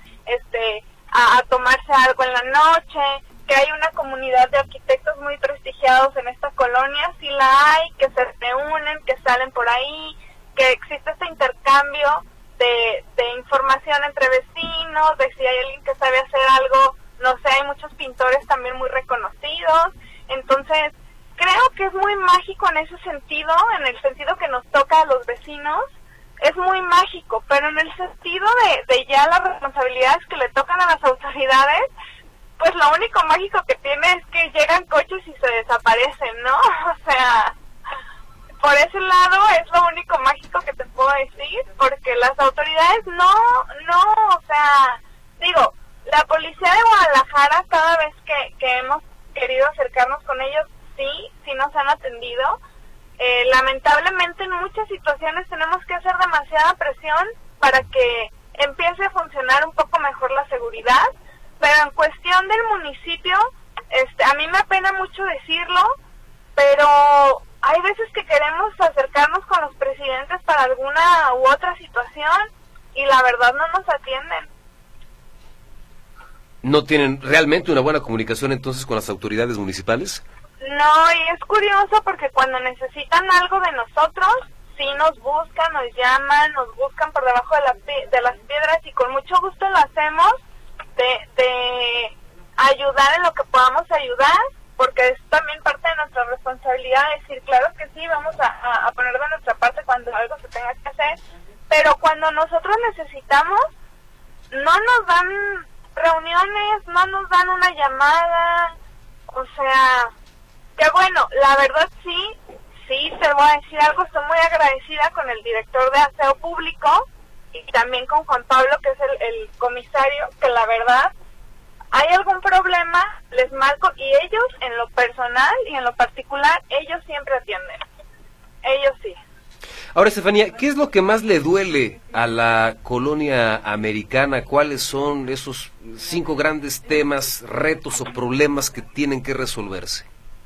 a tomarse algo en la noche, que hay una comunidad de arquitectos muy prestigiados en esta colonia, sí la hay, que se reúnen, que salen por ahí, que existe este intercambio de información entre vecinos, de si hay alguien que sabe hacer algo no sé, hay muchos pintores también muy reconocidos, entonces creo que es muy mágico en ese sentido, en el sentido que nos toca a los vecinos, es muy mágico, pero en el sentido de ya las responsabilidades que le tocan a las autoridades, pues lo único mágico que tiene es que llegan coches y se desaparecen, ¿no? O sea, por ese lado es lo único mágico que te puedo decir, porque las autoridades no, o sea, digo, la policía de Guadalajara, cada vez que hemos querido acercarnos con ellos, sí nos han atendido. Lamentablemente en muchas situaciones tenemos que hacer demasiada presión para que empiece a funcionar un poco mejor la seguridad, pero en cuestión del municipio, a mí me apena mucho decirlo, pero hay veces que queremos acercarnos con los presidentes para alguna u otra situación y la verdad no nos atienden. ¿No tienen realmente una buena comunicación entonces con las autoridades municipales? No, y es curioso porque cuando necesitan algo de nosotros, sí nos buscan, nos llaman, nos buscan por debajo de las piedras y con mucho gusto lo hacemos de ayudar en lo que podamos ayudar, porque es también parte de nuestra responsabilidad decir, claro que sí, vamos a poner de nuestra parte cuando algo se tenga que hacer, pero cuando nosotros necesitamos, no nos dan reuniones, no nos dan una llamada, o sea, que bueno, la verdad sí, te voy a decir algo, estoy muy agradecida con el director de Aseo Público y también con Juan Pablo, que es el comisario, que la verdad, hay algún problema, les marco, y ellos en lo personal y en lo particular, ellos siempre atienden, ellos sí. Ahora, Estefanía, ¿qué es lo que más le duele a la colonia americana? ¿Cuáles son esos 5 grandes temas, retos o problemas que tienen que resolverse?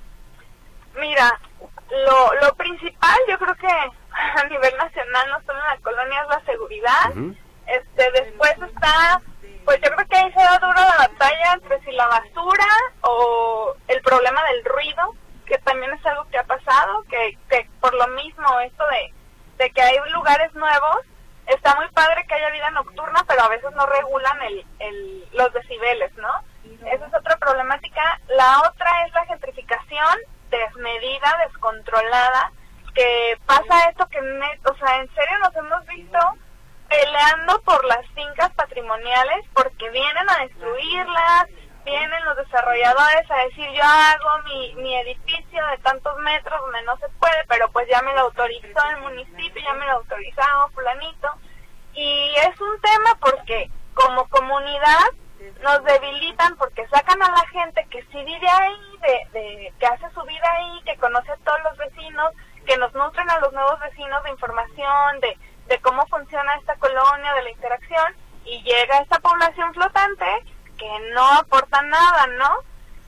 Mira, lo principal, yo creo que a nivel nacional, no solo en la colonia, es la seguridad. Después está, pues yo creo que ahí se da duro la batalla entre si la basura o el problema del ruido, que también es algo que ha pasado, que por lo mismo esto de que hay lugares nuevos, está muy padre que haya vida nocturna, pero a veces no regulan los decibeles, ¿no? Esa es otra problemática. La otra es la gentrificación desmedida, descontrolada, que pasa esto que, o sea, en serio nos hemos visto peleando por las fincas patrimoniales porque vienen a destruirlas, vienen los desarrolladores a decir yo hago mi edificio de tantos metros donde no se puede, pero pues ya me lo autorizó el municipio, ya me lo autorizó fulanito, y es un tema porque como comunidad nos debilitan porque sacan a la gente que sí vive ahí, que hace su vida ahí, que conoce a todos los vecinos, que nos nutren a los nuevos vecinos de información, de cómo funciona esta colonia, de la interacción, y llega esta población flotante que no aporta nada, ¿no?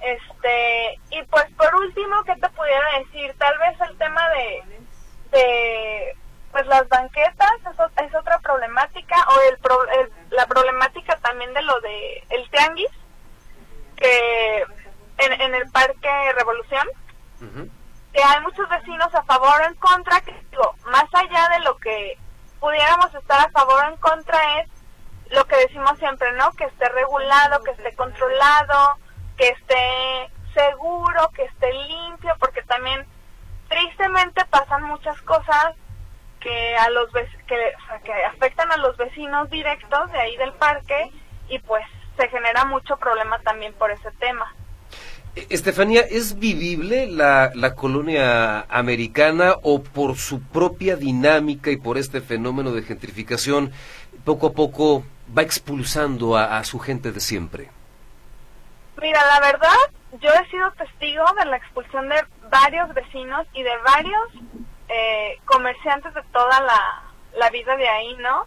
Y pues por último, ¿qué te pudiera decir? Tal vez el tema de pues las banquetas es otra problemática, o la problemática también de lo de el tianguis, que en el Parque Revolución, que hay muchos vecinos a favor o en contra, que digo, más allá de lo que pudiéramos estar a favor o en contra, es lo que decimos siempre, ¿no? Que esté regulado, que esté controlado, que esté seguro, que esté limpio, porque también tristemente pasan muchas cosas que que afectan a los vecinos directos de ahí del parque, y pues se genera mucho problema también por ese tema. Estefanía, ¿es vivible la colonia americana, o por su propia dinámica y por este fenómeno de gentrificación poco a poco va expulsando a su gente de siempre? Mira, la verdad, yo he sido testigo de la expulsión de varios vecinos y de varios comerciantes de toda la vida de ahí, ¿no?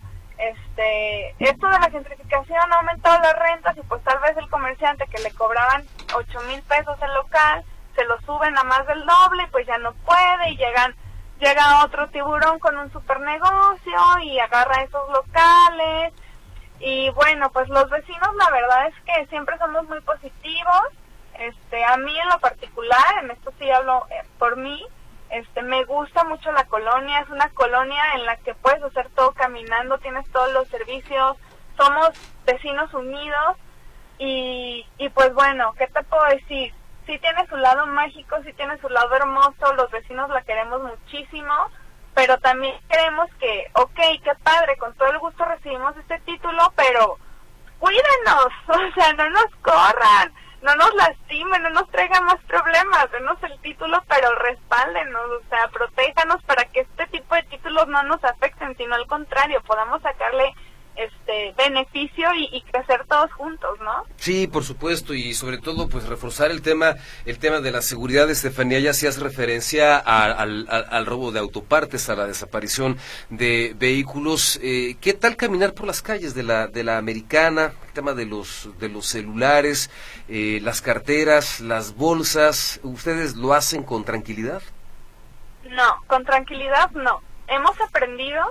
Esto de la gentrificación ha aumentado las rentas, y pues tal vez el comerciante que le cobraban 8,000 pesos el local, se lo suben a más del doble, y pues ya no puede, y llega otro tiburón con un super negocio y agarra esos locales. Y bueno, pues los vecinos, la verdad es que siempre somos muy positivos. A mí en lo particular, en esto sí hablo por mí, me gusta mucho la colonia. Es una colonia en la que puedes hacer todo caminando, tienes todos los servicios, somos vecinos unidos, y pues bueno, ¿qué te puedo decir? Sí tiene su lado mágico, sí tiene su lado hermoso, los vecinos la queremos muchísimo, pero también queremos que, qué padre, con todo el gusto recibimos este título, pero cuídenos, o sea, no nos corran, no nos lastimen, no nos traigan más problemas, denos el título, pero respáldenos, o sea, protéjanos para que este tipo de títulos no nos afecten, sino al contrario, podamos sacarle beneficio y crecer todos juntos, ¿no? Sí, por supuesto, y sobre todo pues reforzar el tema de la seguridad. Estefanía, ya hacías referencia al robo de autopartes, a la desaparición de vehículos. ¿Qué tal caminar por las calles de la Americana? El tema de los celulares, las carteras, las bolsas, ¿ustedes lo hacen con tranquilidad? No, con tranquilidad no. Hemos aprendido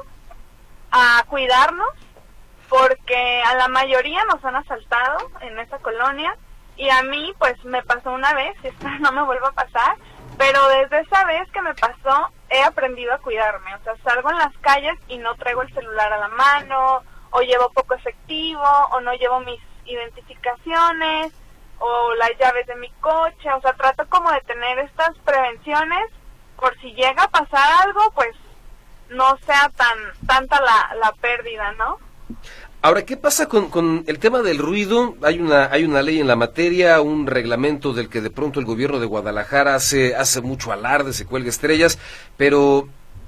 a cuidarnos, porque a la mayoría nos han asaltado en esa colonia, y a mí pues me pasó una vez, y espero no me vuelva a pasar, pero desde esa vez que me pasó he aprendido a cuidarme, o sea, salgo en las calles y no traigo el celular a la mano, o llevo poco efectivo, o no llevo mis identificaciones, o las llaves de mi coche, o sea, trato como de tener estas prevenciones por si llega a pasar algo, pues no sea tanta la pérdida, ¿no? Ahora, ¿qué pasa con el tema del ruido? Hay una ley en la materia, un reglamento del que de pronto el gobierno de Guadalajara hace mucho alarde, se cuelga estrellas, pero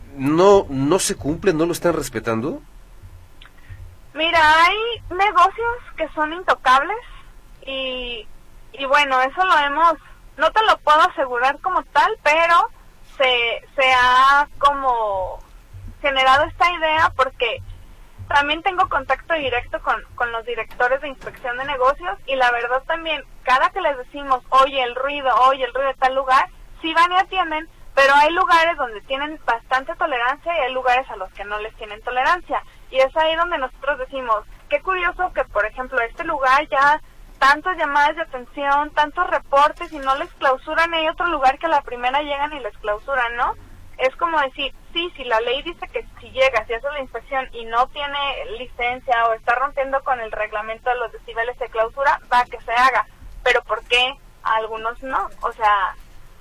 no se cumple, no lo están respetando. Mira, hay negocios que son intocables y bueno, eso no te lo puedo asegurar como tal, pero se ha como generado esta idea porque también tengo contacto directo con los directores de inspección de negocios, y la verdad también, cada que les decimos, oye el ruido de tal lugar, sí van y atienden, pero hay lugares donde tienen bastante tolerancia y hay lugares a los que no les tienen tolerancia, y es ahí donde nosotros decimos, qué curioso que por ejemplo este lugar ya tantas llamadas de atención, tantos reportes y no les clausuran, hay otro lugar que a la primera llegan y les clausuran, ¿no? Es como decir, sí, si la ley dice que si llegas y haces la inspección y no tiene licencia o está rompiendo con el reglamento de los decibeles de clausura, va que se haga. Pero ¿por qué a algunos no? O sea...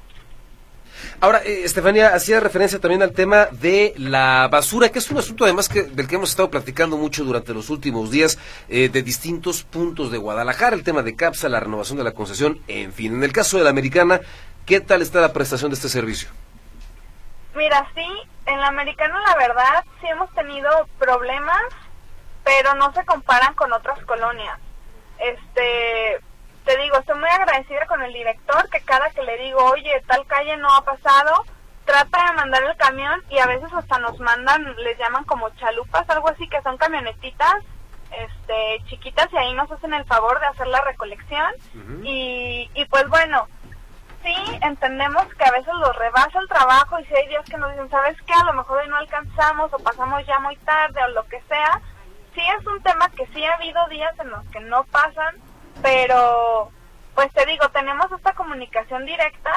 Ahora, Estefanía, hacía referencia también al tema de la basura, que es un asunto además del que hemos estado platicando mucho durante los últimos días, de distintos puntos de Guadalajara, el tema de CAPSA, la renovación de la concesión, en fin. En el caso de la Americana, ¿qué tal está la prestación de este servicio? Mira, sí, en la Americana la verdad sí hemos tenido problemas, pero no se comparan con otras colonias. Te digo, estoy muy agradecida con el director, que cada que le digo, oye, tal calle no ha pasado, trata de mandar el camión, y a veces hasta nos mandan, les llaman como chalupas, algo así, que son camionetitas chiquitas, y ahí nos hacen el favor de hacer la recolección. Uh-huh. Y pues bueno, sí, entendemos que a veces los rebasa el trabajo, y si hay días que nos dicen, ¿sabes qué? A lo mejor hoy no alcanzamos, o pasamos ya muy tarde, o lo que sea. Sí es un tema que sí ha habido días en los que no pasan, pero pues te digo, tenemos esta comunicación directa,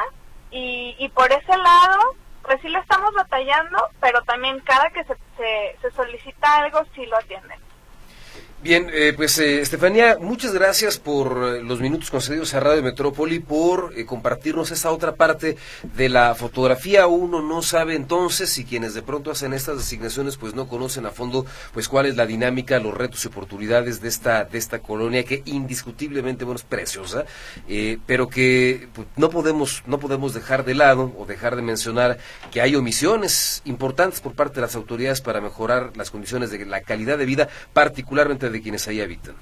y por ese lado, pues sí lo estamos batallando, pero también cada que se solicita algo, sí lo atienden. Bien, pues Estefanía, muchas gracias por los minutos concedidos a Radio Metrópoli, por compartirnos esa otra parte de la fotografía. Uno no sabe entonces, si quienes de pronto hacen estas designaciones pues no conocen a fondo pues cuál es la dinámica, los retos y oportunidades de esta colonia, que indiscutiblemente, bueno, es preciosa, pero que pues, no podemos dejar de lado o dejar de mencionar que hay omisiones importantes por parte de las autoridades para mejorar las condiciones de la calidad de vida, particularmente de quienes ahí habitan.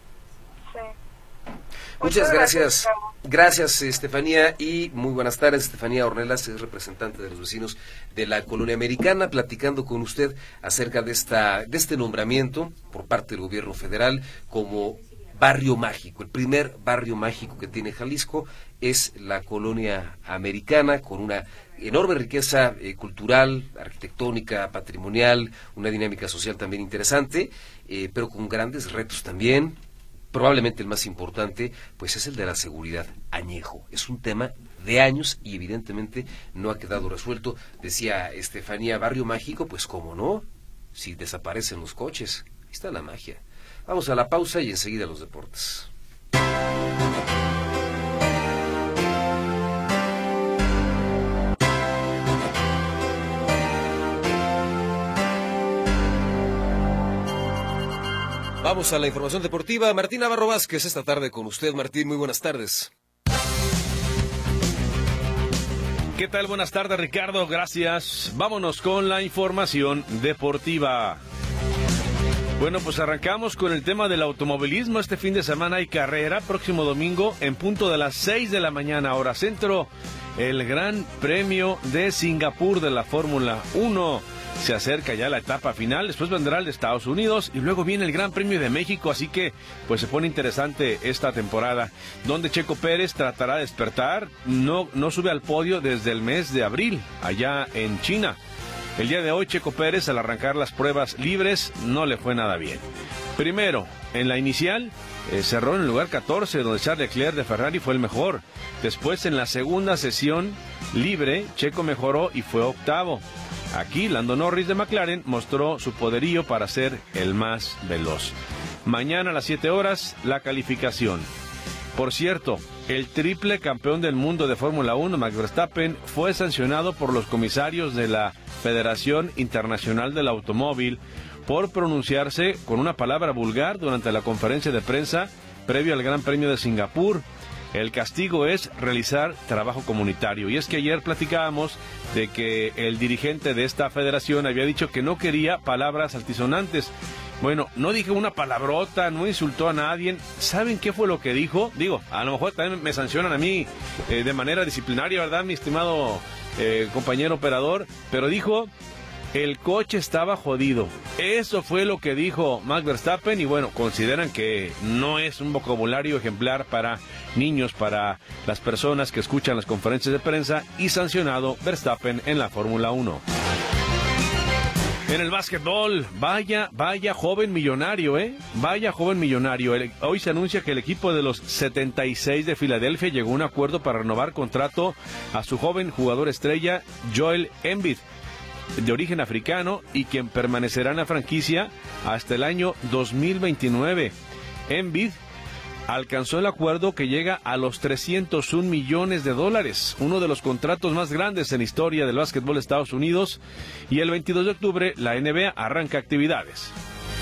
Sí. Muchas gracias. Gracias, Estefanía, y muy buenas tardes. Estefanía Ornelas es representante de los vecinos de la Colonia Americana, platicando con usted acerca de este nombramiento por parte del gobierno federal como barrio mágico. El primer barrio mágico que tiene Jalisco es la Colonia Americana, con una enorme riqueza cultural, arquitectónica, patrimonial, una dinámica social también interesante, pero con grandes retos también. Probablemente el más importante pues es el de la seguridad, añejo. Es un tema de años y evidentemente no ha quedado resuelto. Decía Estefanía, barrio mágico, pues cómo no, si desaparecen los coches, ahí está la magia. Vamos a la pausa y enseguida los deportes. Vamos a la información deportiva. Martín Navarro Vázquez, esta tarde con usted. Martín, muy buenas tardes. ¿Qué tal? Buenas tardes, Ricardo. Gracias. Vámonos con la información deportiva. Bueno, pues arrancamos con el tema del automovilismo. Este fin de semana hay carrera. Próximo domingo, en punto de las 6 de la mañana, hora centro, el Gran Premio de Singapur de la Fórmula 1. Se acerca ya la etapa final, después vendrá el de Estados Unidos y luego viene el Gran Premio de México, así que pues se pone interesante esta temporada, donde Checo Pérez tratará de despertar. No sube al podio desde el mes de abril, allá en China. El día de hoy Checo Pérez, al arrancar las pruebas libres, no le fue nada bien. Primero, en la inicial, cerró en el lugar 14, donde Charles Leclerc de Ferrari fue el mejor. Después, en la segunda sesión libre, Checo mejoró y fue octavo. Aquí, Lando Norris de McLaren mostró su poderío para ser el más veloz. Mañana a las 7 horas, la calificación. Por cierto, el triple campeón del mundo de Fórmula 1, Max Verstappen, fue sancionado por los comisarios de la Federación Internacional del Automóvil por pronunciarse con una palabra vulgar durante la conferencia de prensa previo al Gran Premio de Singapur. El castigo es realizar trabajo comunitario. Y es que ayer platicábamos de que el dirigente de esta federación había dicho que no quería palabras altisonantes. Bueno, no dijo una palabrota, no insultó a nadie. ¿Saben qué fue lo que dijo? Digo, a lo mejor también me sancionan a mí de manera disciplinaria, ¿verdad, mi estimado compañero operador? Pero dijo, el coche estaba jodido. Eso fue lo que dijo Max Verstappen y bueno, consideran que no es un vocabulario ejemplar para niños, para las personas que escuchan las conferencias de prensa, y sancionado Verstappen en la Fórmula 1. En el básquetbol, vaya joven millonario, vaya joven millonario. Hoy se anuncia que el equipo de los 76 de Filadelfia llegó a un acuerdo para renovar contrato a su joven jugador estrella, Joel Embiid, de origen africano y quien permanecerá en la franquicia hasta el año 2029. Embiid alcanzó el acuerdo que llega a los $301 millones, uno de los contratos más grandes en la historia del básquetbol de Estados Unidos, y el 22 de octubre la NBA arranca actividades.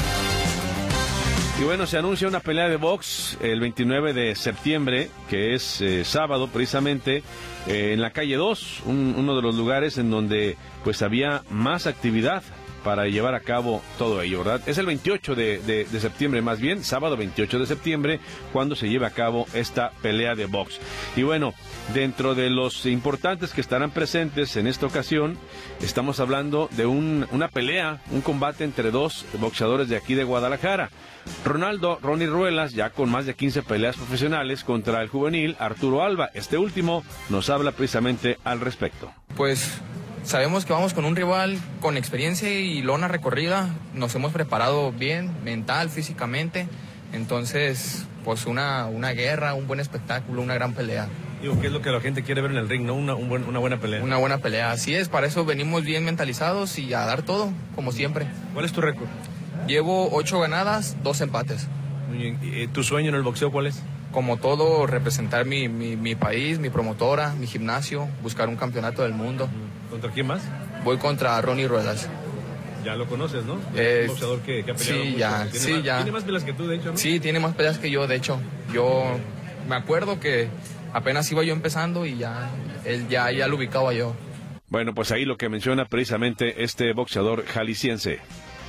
Y bueno, se anuncia una pelea de box el 29 de septiembre, que es sábado precisamente, en la calle 2, uno de los lugares en donde pues había más actividad para llevar a cabo todo ello, ¿verdad? Es el 28 de septiembre, más bien, sábado 28 de septiembre, cuando se lleva a cabo esta pelea de box. Y bueno, dentro de los importantes que estarán presentes en esta ocasión, estamos hablando de una pelea, un combate entre dos boxeadores de aquí de Guadalajara. Ronnie Ruelas, ya con más de 15 peleas profesionales, contra el juvenil Arturo Alba. Este último nos habla precisamente al respecto. Pues sabemos que vamos con un rival con experiencia y lona recorrida. Nos hemos preparado bien, mental, físicamente. Entonces, pues una guerra, un buen espectáculo, una gran pelea. Digo, ¿qué es lo que la gente quiere ver en el ring, no? Una buena pelea. Una buena pelea, así es. Para eso venimos bien mentalizados y a dar todo, como siempre. ¿Cuál es tu récord? Llevo 8 ganadas, 2 empates. Muy bien. ¿Tu sueño en el boxeo cuál es? Como todo, representar mi país, mi promotora, mi gimnasio, buscar un campeonato del mundo. ¿Contra quién más? Voy contra Ronnie Ruelas. Ya lo conoces, ¿no? Es un boxeador que ha peleado mucho. ¿Tiene más peleas que tú, de hecho, no? Sí, tiene más peleas que yo, de hecho. Yo me acuerdo que apenas iba yo empezando y él ya lo ubicaba yo. Bueno, pues ahí lo que menciona precisamente este boxeador jalisciense.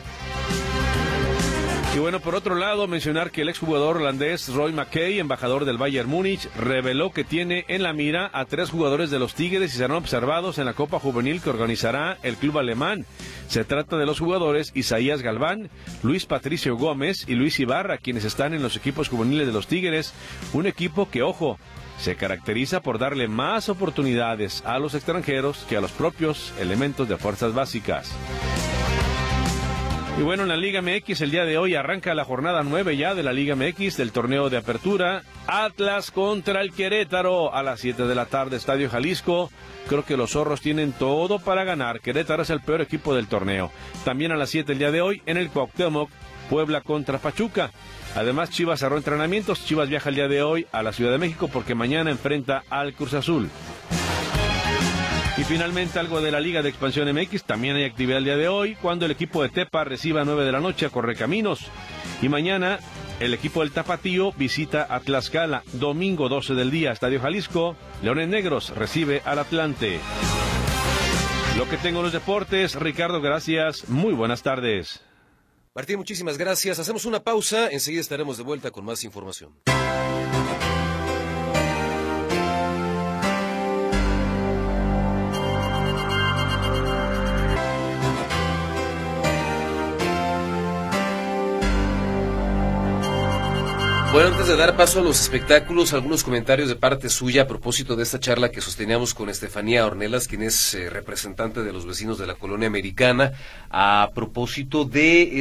Y bueno, por otro lado, mencionar que el exjugador holandés Roy McKay, embajador del Bayern Múnich, reveló que tiene en la mira a 3 jugadores de los Tigres y serán observados en la Copa Juvenil que organizará el club alemán. Se trata de los jugadores Isaías Galván, Luis Patricio Gómez y Luis Ibarra, quienes están en los equipos juveniles de los Tigres, un equipo que, ojo, se caracteriza por darle más oportunidades a los extranjeros que a los propios elementos de fuerzas básicas. Y bueno, en la Liga MX el día de hoy arranca la jornada 9 ya de la Liga MX del torneo de apertura. Atlas contra el Querétaro a las 7 de la tarde, Estadio Jalisco. Creo que los zorros tienen todo para ganar. Querétaro es el peor equipo del torneo. También a las 7 el día de hoy en el Cuauhtémoc, Puebla contra Pachuca. Además, Chivas cerró entrenamientos. Chivas viaja el día de hoy a la Ciudad de México porque mañana enfrenta al Cruz Azul. Y finalmente algo de la Liga de Expansión MX. También hay actividad el día de hoy cuando el equipo de Tepa reciba a 9 de la noche a Correcaminos. Y mañana el equipo del Tapatío visita a Tlaxcala. Domingo 12 del día, Estadio Jalisco. Leones Negros recibe al Atlante. Lo que tengo en los deportes. Ricardo, gracias. Muy buenas tardes. Martín, muchísimas gracias. Hacemos una pausa. Enseguida estaremos de vuelta con más información. Bueno, antes de dar paso a los espectáculos, algunos comentarios de parte suya a propósito de esta charla que sosteníamos con Estefanía Ornelas, quien es representante de los vecinos de la colonia americana, a propósito de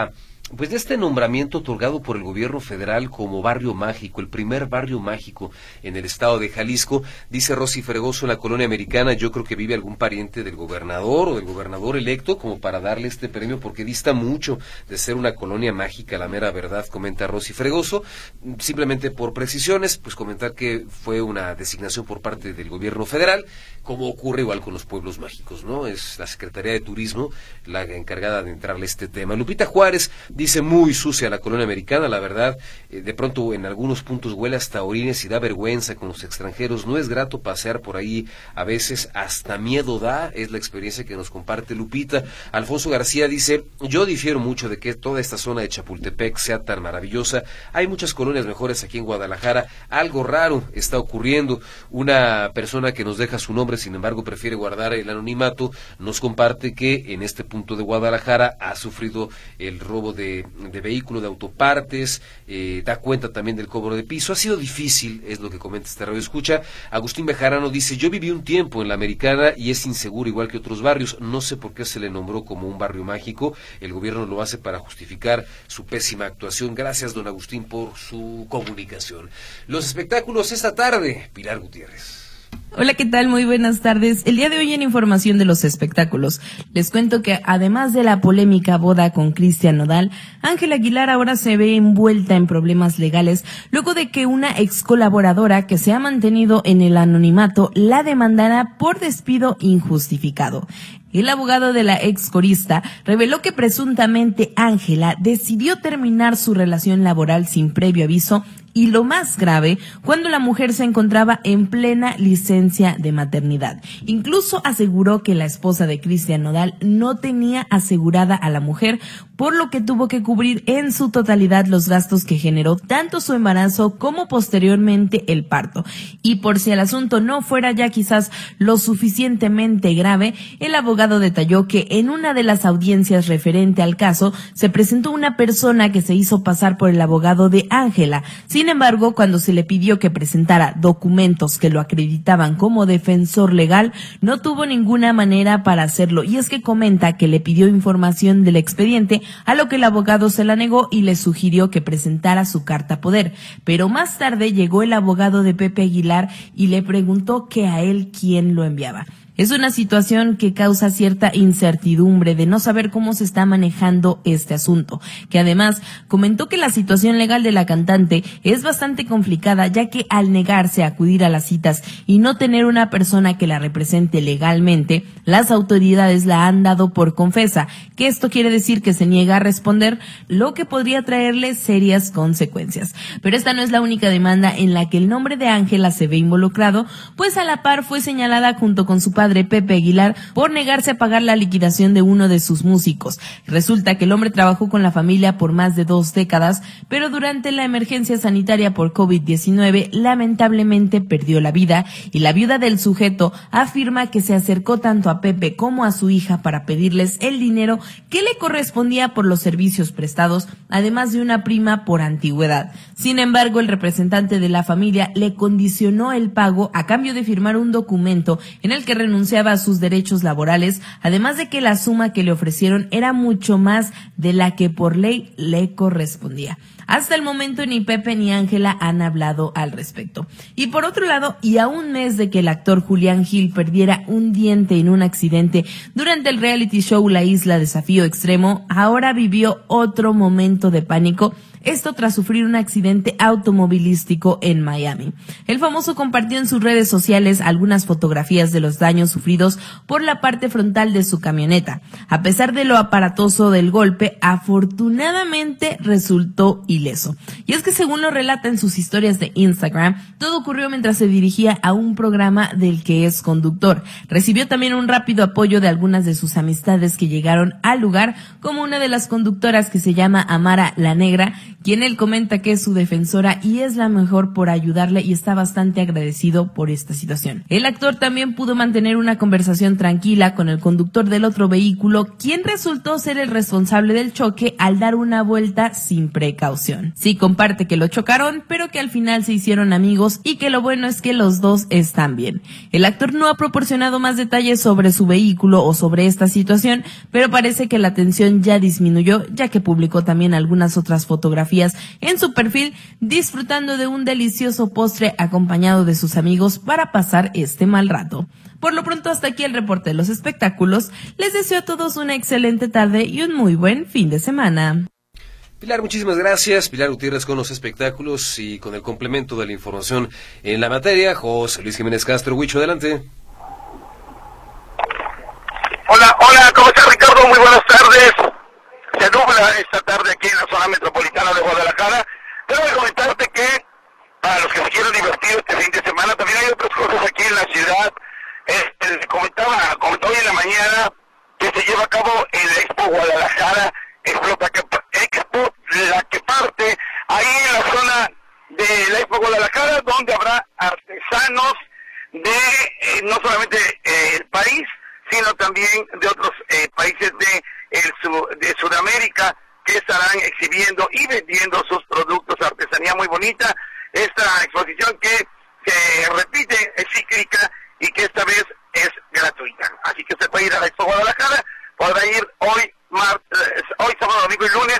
de este nombramiento otorgado por el gobierno federal como barrio mágico, el primer barrio mágico en el estado de Jalisco. Dice Rosy Fregoso, en la colonia americana, yo creo que vive algún pariente del gobernador o del gobernador electo como para darle este premio, porque dista mucho de ser una colonia mágica, la mera verdad, comenta Rosy Fregoso. Simplemente por precisiones, pues comentar que fue una designación por parte del gobierno federal, como ocurre igual con los pueblos mágicos, ¿no? Es la Secretaría de Turismo la encargada de entrarle a este tema. Lupita Juárez dice, muy sucia la colonia americana, la verdad, de pronto en algunos puntos huele hasta orines y da vergüenza con los extranjeros, no es grato pasear por ahí, a veces hasta miedo da, es la experiencia que nos comparte Lupita. Alfonso García dice, yo difiero mucho de que toda esta zona de Chapultepec sea tan maravillosa, hay muchas colonias mejores aquí en Guadalajara, algo raro está ocurriendo. Una persona que nos deja su nombre, sin embargo prefiere guardar el anonimato, nos comparte que en este punto de Guadalajara ha sufrido el robo de vehículo, de autopartes, da cuenta también del cobro de piso. Ha sido difícil, es lo que comenta este radio escucha. Agustín Bejarano dice, yo viví un tiempo en la Americana y es inseguro igual que otros barrios, no sé por qué se le nombró como un barrio mágico, el gobierno lo hace para justificar su pésima actuación. Gracias, don Agustín, por su comunicación. Los espectáculos esta tarde, Pilar Gutiérrez. Hola, ¿qué tal? Muy buenas tardes. El día de hoy en información de los espectáculos, les cuento que además de la polémica boda con Cristian Nodal, Ángela Aguilar ahora se ve envuelta en problemas legales luego de que una ex colaboradora que se ha mantenido en el anonimato la demandara por despido injustificado. El abogado de la ex corista reveló que presuntamente Ángela decidió terminar su relación laboral sin previo aviso y lo más grave, cuando la mujer se encontraba en plena licencia de maternidad. Incluso aseguró que la esposa de Cristian Nodal no tenía asegurada a la mujer, por lo que tuvo que cubrir en su totalidad los gastos que generó tanto su embarazo como posteriormente el parto. Y por si el asunto no fuera ya quizás lo suficientemente grave, el abogado detalló que en una de las audiencias referente al caso se presentó una persona que se hizo pasar por el abogado de Ángela. Sin embargo, cuando se le pidió que presentara documentos que lo acreditaban como defensor legal, no tuvo ninguna manera para hacerlo. Y es que comenta que le pidió información del expediente, a lo que el abogado se la negó y le sugirió que presentara su carta poder. Pero más tarde llegó el abogado de Pepe Aguilar y le preguntó que a él quién lo enviaba. Es una situación que causa cierta incertidumbre de no saber cómo se está manejando este asunto, que además comentó que la situación legal de la cantante es bastante complicada, ya que al negarse a acudir a las citas y no tener una persona que la represente legalmente, las autoridades la han dado por confesa, que esto quiere decir que se niega a responder, lo que podría traerle serias consecuencias. Pero esta no es la única demanda en la que el nombre de Ángela se ve involucrado, pues a la par fue señalada junto con su padre Pepe Aguilar por negarse a pagar la liquidación de uno de sus músicos. Resulta que el hombre trabajó con la familia por más de 2 décadas, pero durante la emergencia sanitaria por COVID-19 lamentablemente perdió la vida, y la viuda del sujeto afirma que se acercó tanto a Pepe como a su hija para pedirles el dinero que le correspondía por los servicios prestados, además de una prima por antigüedad. Sin embargo, el representante de la familia le condicionó el pago a cambio de firmar un documento en el que renunció renunciaba a sus derechos laborales, además de que la suma que le ofrecieron era mucho más de la que por ley le correspondía. Hasta el momento ni Pepe ni Ángela han hablado al respecto. Y por otro lado, y a un mes de que el actor Julián Gil perdiera un diente en un accidente durante el reality show La Isla Desafío Extremo, ahora vivió otro momento de pánico. Esto tras sufrir un accidente automovilístico en Miami. El famoso compartió en sus redes sociales algunas fotografías de los daños sufridos por la parte frontal de su camioneta. A pesar de lo aparatoso del golpe, afortunadamente resultó ileso. Y es que según lo relata en sus historias de Instagram, todo ocurrió mientras se dirigía a un programa del que es conductor. Recibió también un rápido apoyo de algunas de sus amistades que llegaron al lugar, como una de las conductoras que se llama Amara La Negra, quien él comenta que es su defensora y es la mejor por ayudarle y está bastante agradecido por esta situación. El actor también pudo mantener una conversación tranquila con el conductor del otro vehículo, quien resultó ser el responsable del choque al dar una vuelta sin precaución. Sí, comparte que lo chocaron, pero que al final se hicieron amigos y que lo bueno es que los dos están bien. El actor no ha proporcionado más detalles sobre su vehículo o sobre esta situación, pero parece que la tensión ya disminuyó, ya que publicó también algunas otras fotografías en su perfil, disfrutando de un delicioso postre acompañado de sus amigos para pasar este mal rato. Por lo pronto, hasta aquí el reporte de los espectáculos. Les deseo a todos una excelente tarde y un muy buen fin de semana. Pilar, muchísimas gracias. Pilar Gutiérrez con los espectáculos y con el complemento de la información en la materia. José Luis Jiménez Castro. Huicho, adelante. Hola, ¿cómo está, Ricardo? Muy buenas tardes. Se nubla esta tarde aquí en la zona metropolitana de Guadalajara. Tengo que comentarte que para los que se quieren divertir este fin de semana, también hay otras cosas aquí en la ciudad. Comentó hoy en la mañana que se lleva a cabo el Expo Guadalajara, Expo la que parte ahí en la zona de la Expo Guadalajara, donde habrá artesanos de no solamente el país, sino también de otros países de Sudamérica, que estarán exhibiendo y vendiendo sus productos, artesanía muy bonita. Esta exposición que se repite, es cíclica y que esta vez es gratuita. Así que usted puede ir a la Expo Guadalajara, podrá ir hoy sábado, domingo y lunes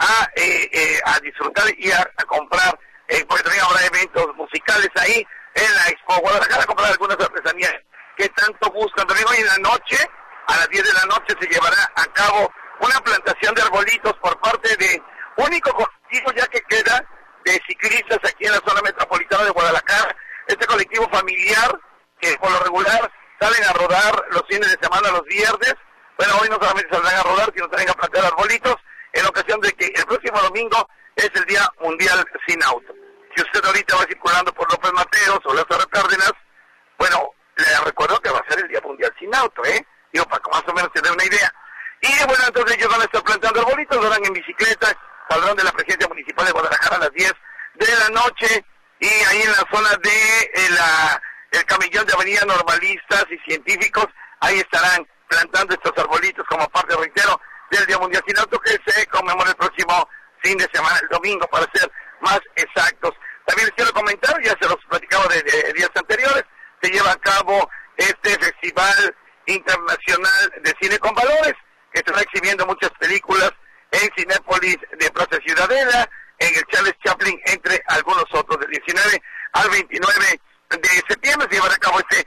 a disfrutar y a comprar, porque también habrá eventos musicales ahí en la Expo Guadalajara, comprar algunas artesanías que tanto buscan. También hoy en la noche, a las 10 de la noche, se llevará a cabo una plantación de arbolitos por parte de único colectivo ya que queda de ciclistas aquí en la zona metropolitana de Guadalajara. Este colectivo familiar que por lo regular salen a rodar los fines de semana, los viernes. Bueno, hoy no solamente saldrán a rodar, sino también a plantar arbolitos, en ocasión de que el próximo domingo es el Día Mundial Sin Auto. Si usted ahorita va circulando por López Mateos o Lázaro Cárdenas, bueno, le recuerdo que va a ser el Día Mundial Sin Auto, digo, para que más o menos se dé una idea. Y bueno, entonces ellos van a estar plantando arbolitos, lo harán en bicicleta, saldrán de la Presidencia Municipal de Guadalajara a las 10 de la noche, y ahí en la zona de el camellón de Avenida Normalistas y Científicos, ahí estarán plantando estos arbolitos como parte, reitero, del Día Mundial Sin Auto, que se conmemora el próximo fin de semana, el domingo, para ser más exactos. También les quiero comentar, ya se los platicaba de días anteriores, se lleva a cabo este Festival Internacional de Cine con Valores, que estará exhibiendo muchas películas en Cinépolis de Plaza Ciudadela, en el Charles Chaplin, entre algunos otros. Del 19 al 29 de septiembre se llevará a cabo este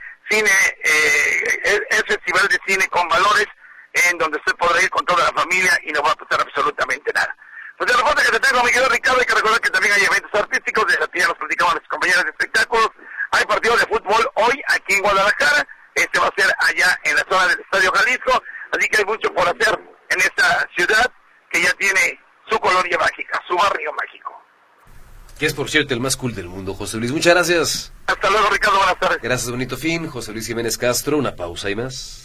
el Festival de Cine con Valores, en donde usted podrá ir con toda la familia y no va a pasar absolutamente nada. Pues el reporte que te tengo, mi querido Ricardo, hay que recordar que también hay eventos artísticos, de la que ya nos platicaban los compañeros de espectáculos. Hay partido de fútbol hoy aquí en Guadalajara, este va a ser allá en la zona del Estadio Jalisco, así que hay mucho por hacer en esta ciudad que ya tiene su colonia mágica, su barrio mágico. Que es, por cierto, el más cool del mundo, José Luis. Muchas gracias. Hasta luego, Ricardo, buenas tardes. Gracias, bonito fin. José Luis Jiménez Castro, una pausa y más.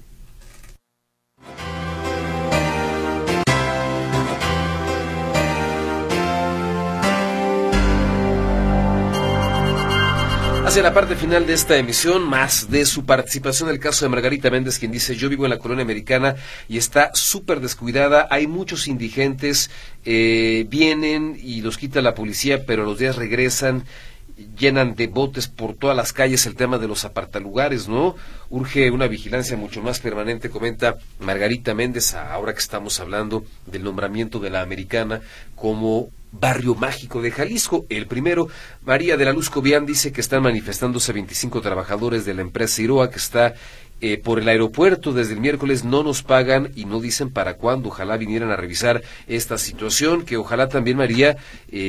Hacia la parte final de esta emisión, más de su participación en el caso de Margarita Méndez, quien dice: yo vivo en la colonia americana y está súper descuidada, hay muchos indigentes, vienen y los quita la policía, pero los días regresan llenan de botes por todas las calles el tema de los apartalugares, ¿no? Urge una vigilancia mucho más permanente, comenta Margarita Méndez, ahora que estamos hablando del nombramiento de la Americana como barrio mágico de Jalisco. El primero, María de la Luz Cobian, dice que están manifestándose 25 trabajadores de la empresa Iroa que está por el aeropuerto desde el miércoles, no nos pagan y no dicen para cuándo. Ojalá vinieran a revisar esta situación, que ojalá también, María,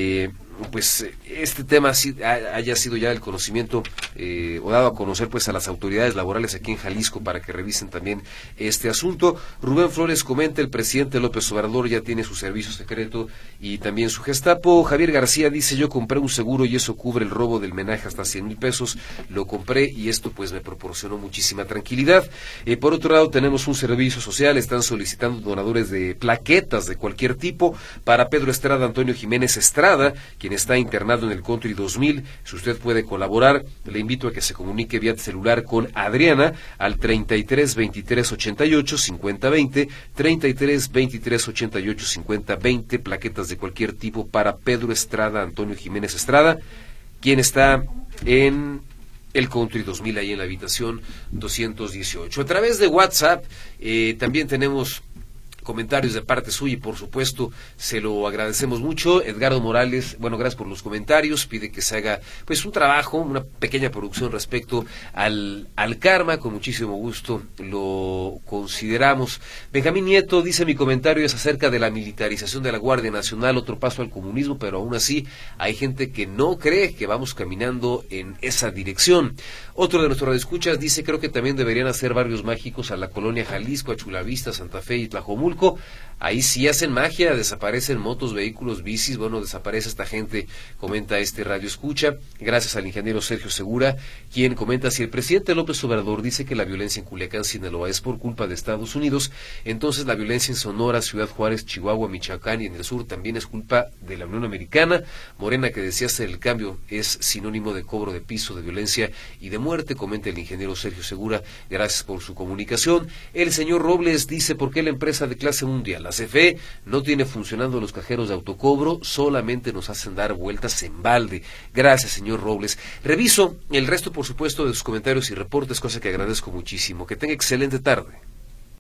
pues este tema haya sido ya del conocimiento o dado a conocer pues a las autoridades laborales aquí en Jalisco para que revisen también este asunto. Rubén Flores comenta, el presidente López Obrador ya tiene su servicio secreto y también su Gestapo. Javier García dice, yo compré un seguro y eso cubre el robo del menaje hasta 100,000 pesos, lo compré y esto pues me proporcionó muchísima tranquilidad. Por otro lado tenemos un servicio social, están solicitando donadores de plaquetas de cualquier tipo para Pedro Estrada, Antonio Jiménez Estrada, quien está internado en el Country 2000. Si usted puede colaborar, le invito a que se comunique vía celular con Adriana al 33 23 88 50 20, 33 23 88 50 20, plaquetas de cualquier tipo para Pedro Estrada, Antonio Jiménez Estrada, quien está en el Country 2000, ahí en la habitación 218. A través de WhatsApp también tenemos comentarios de parte suya y por supuesto se lo agradecemos mucho. Edgardo Morales, bueno, gracias por los comentarios, pide que se haga pues un trabajo, una pequeña producción respecto al karma, con muchísimo gusto lo consideramos. Benjamín Nieto dice, mi comentario es acerca de la militarización de la Guardia Nacional, otro paso al comunismo, pero aún así hay gente que no cree que vamos caminando en esa dirección. Otro de nuestros radioescuchas dice, creo que también deberían hacer barrios mágicos a la colonia Jalisco, a Chulavista, Santa Fe y Tlajomulco. Ahí sí hacen magia, desaparecen motos, vehículos, bicis, bueno, desaparece esta gente, comenta este radio escucha. Gracias al ingeniero Sergio Segura, quien comenta, si el presidente López Obrador dice que la violencia en Culiacán, Sinaloa es por culpa de Estados Unidos, entonces la violencia en Sonora, Ciudad Juárez, Chihuahua, Michoacán y en el sur también es culpa de la Unión Americana. Morena, que decía hacer el cambio, es sinónimo de cobro de piso, de violencia y de muerte, comenta el ingeniero Sergio Segura. Gracias por su comunicación. El señor Robles dice, ¿por qué la empresa de clase mundial, la CFE, no tiene funcionando los cajeros de autocobro? Solamente nos hacen dar vueltas en balde. Gracias, señor Robles. Reviso el resto, por supuesto, de sus comentarios y reportes, cosa que agradezco muchísimo. Que tenga excelente tarde.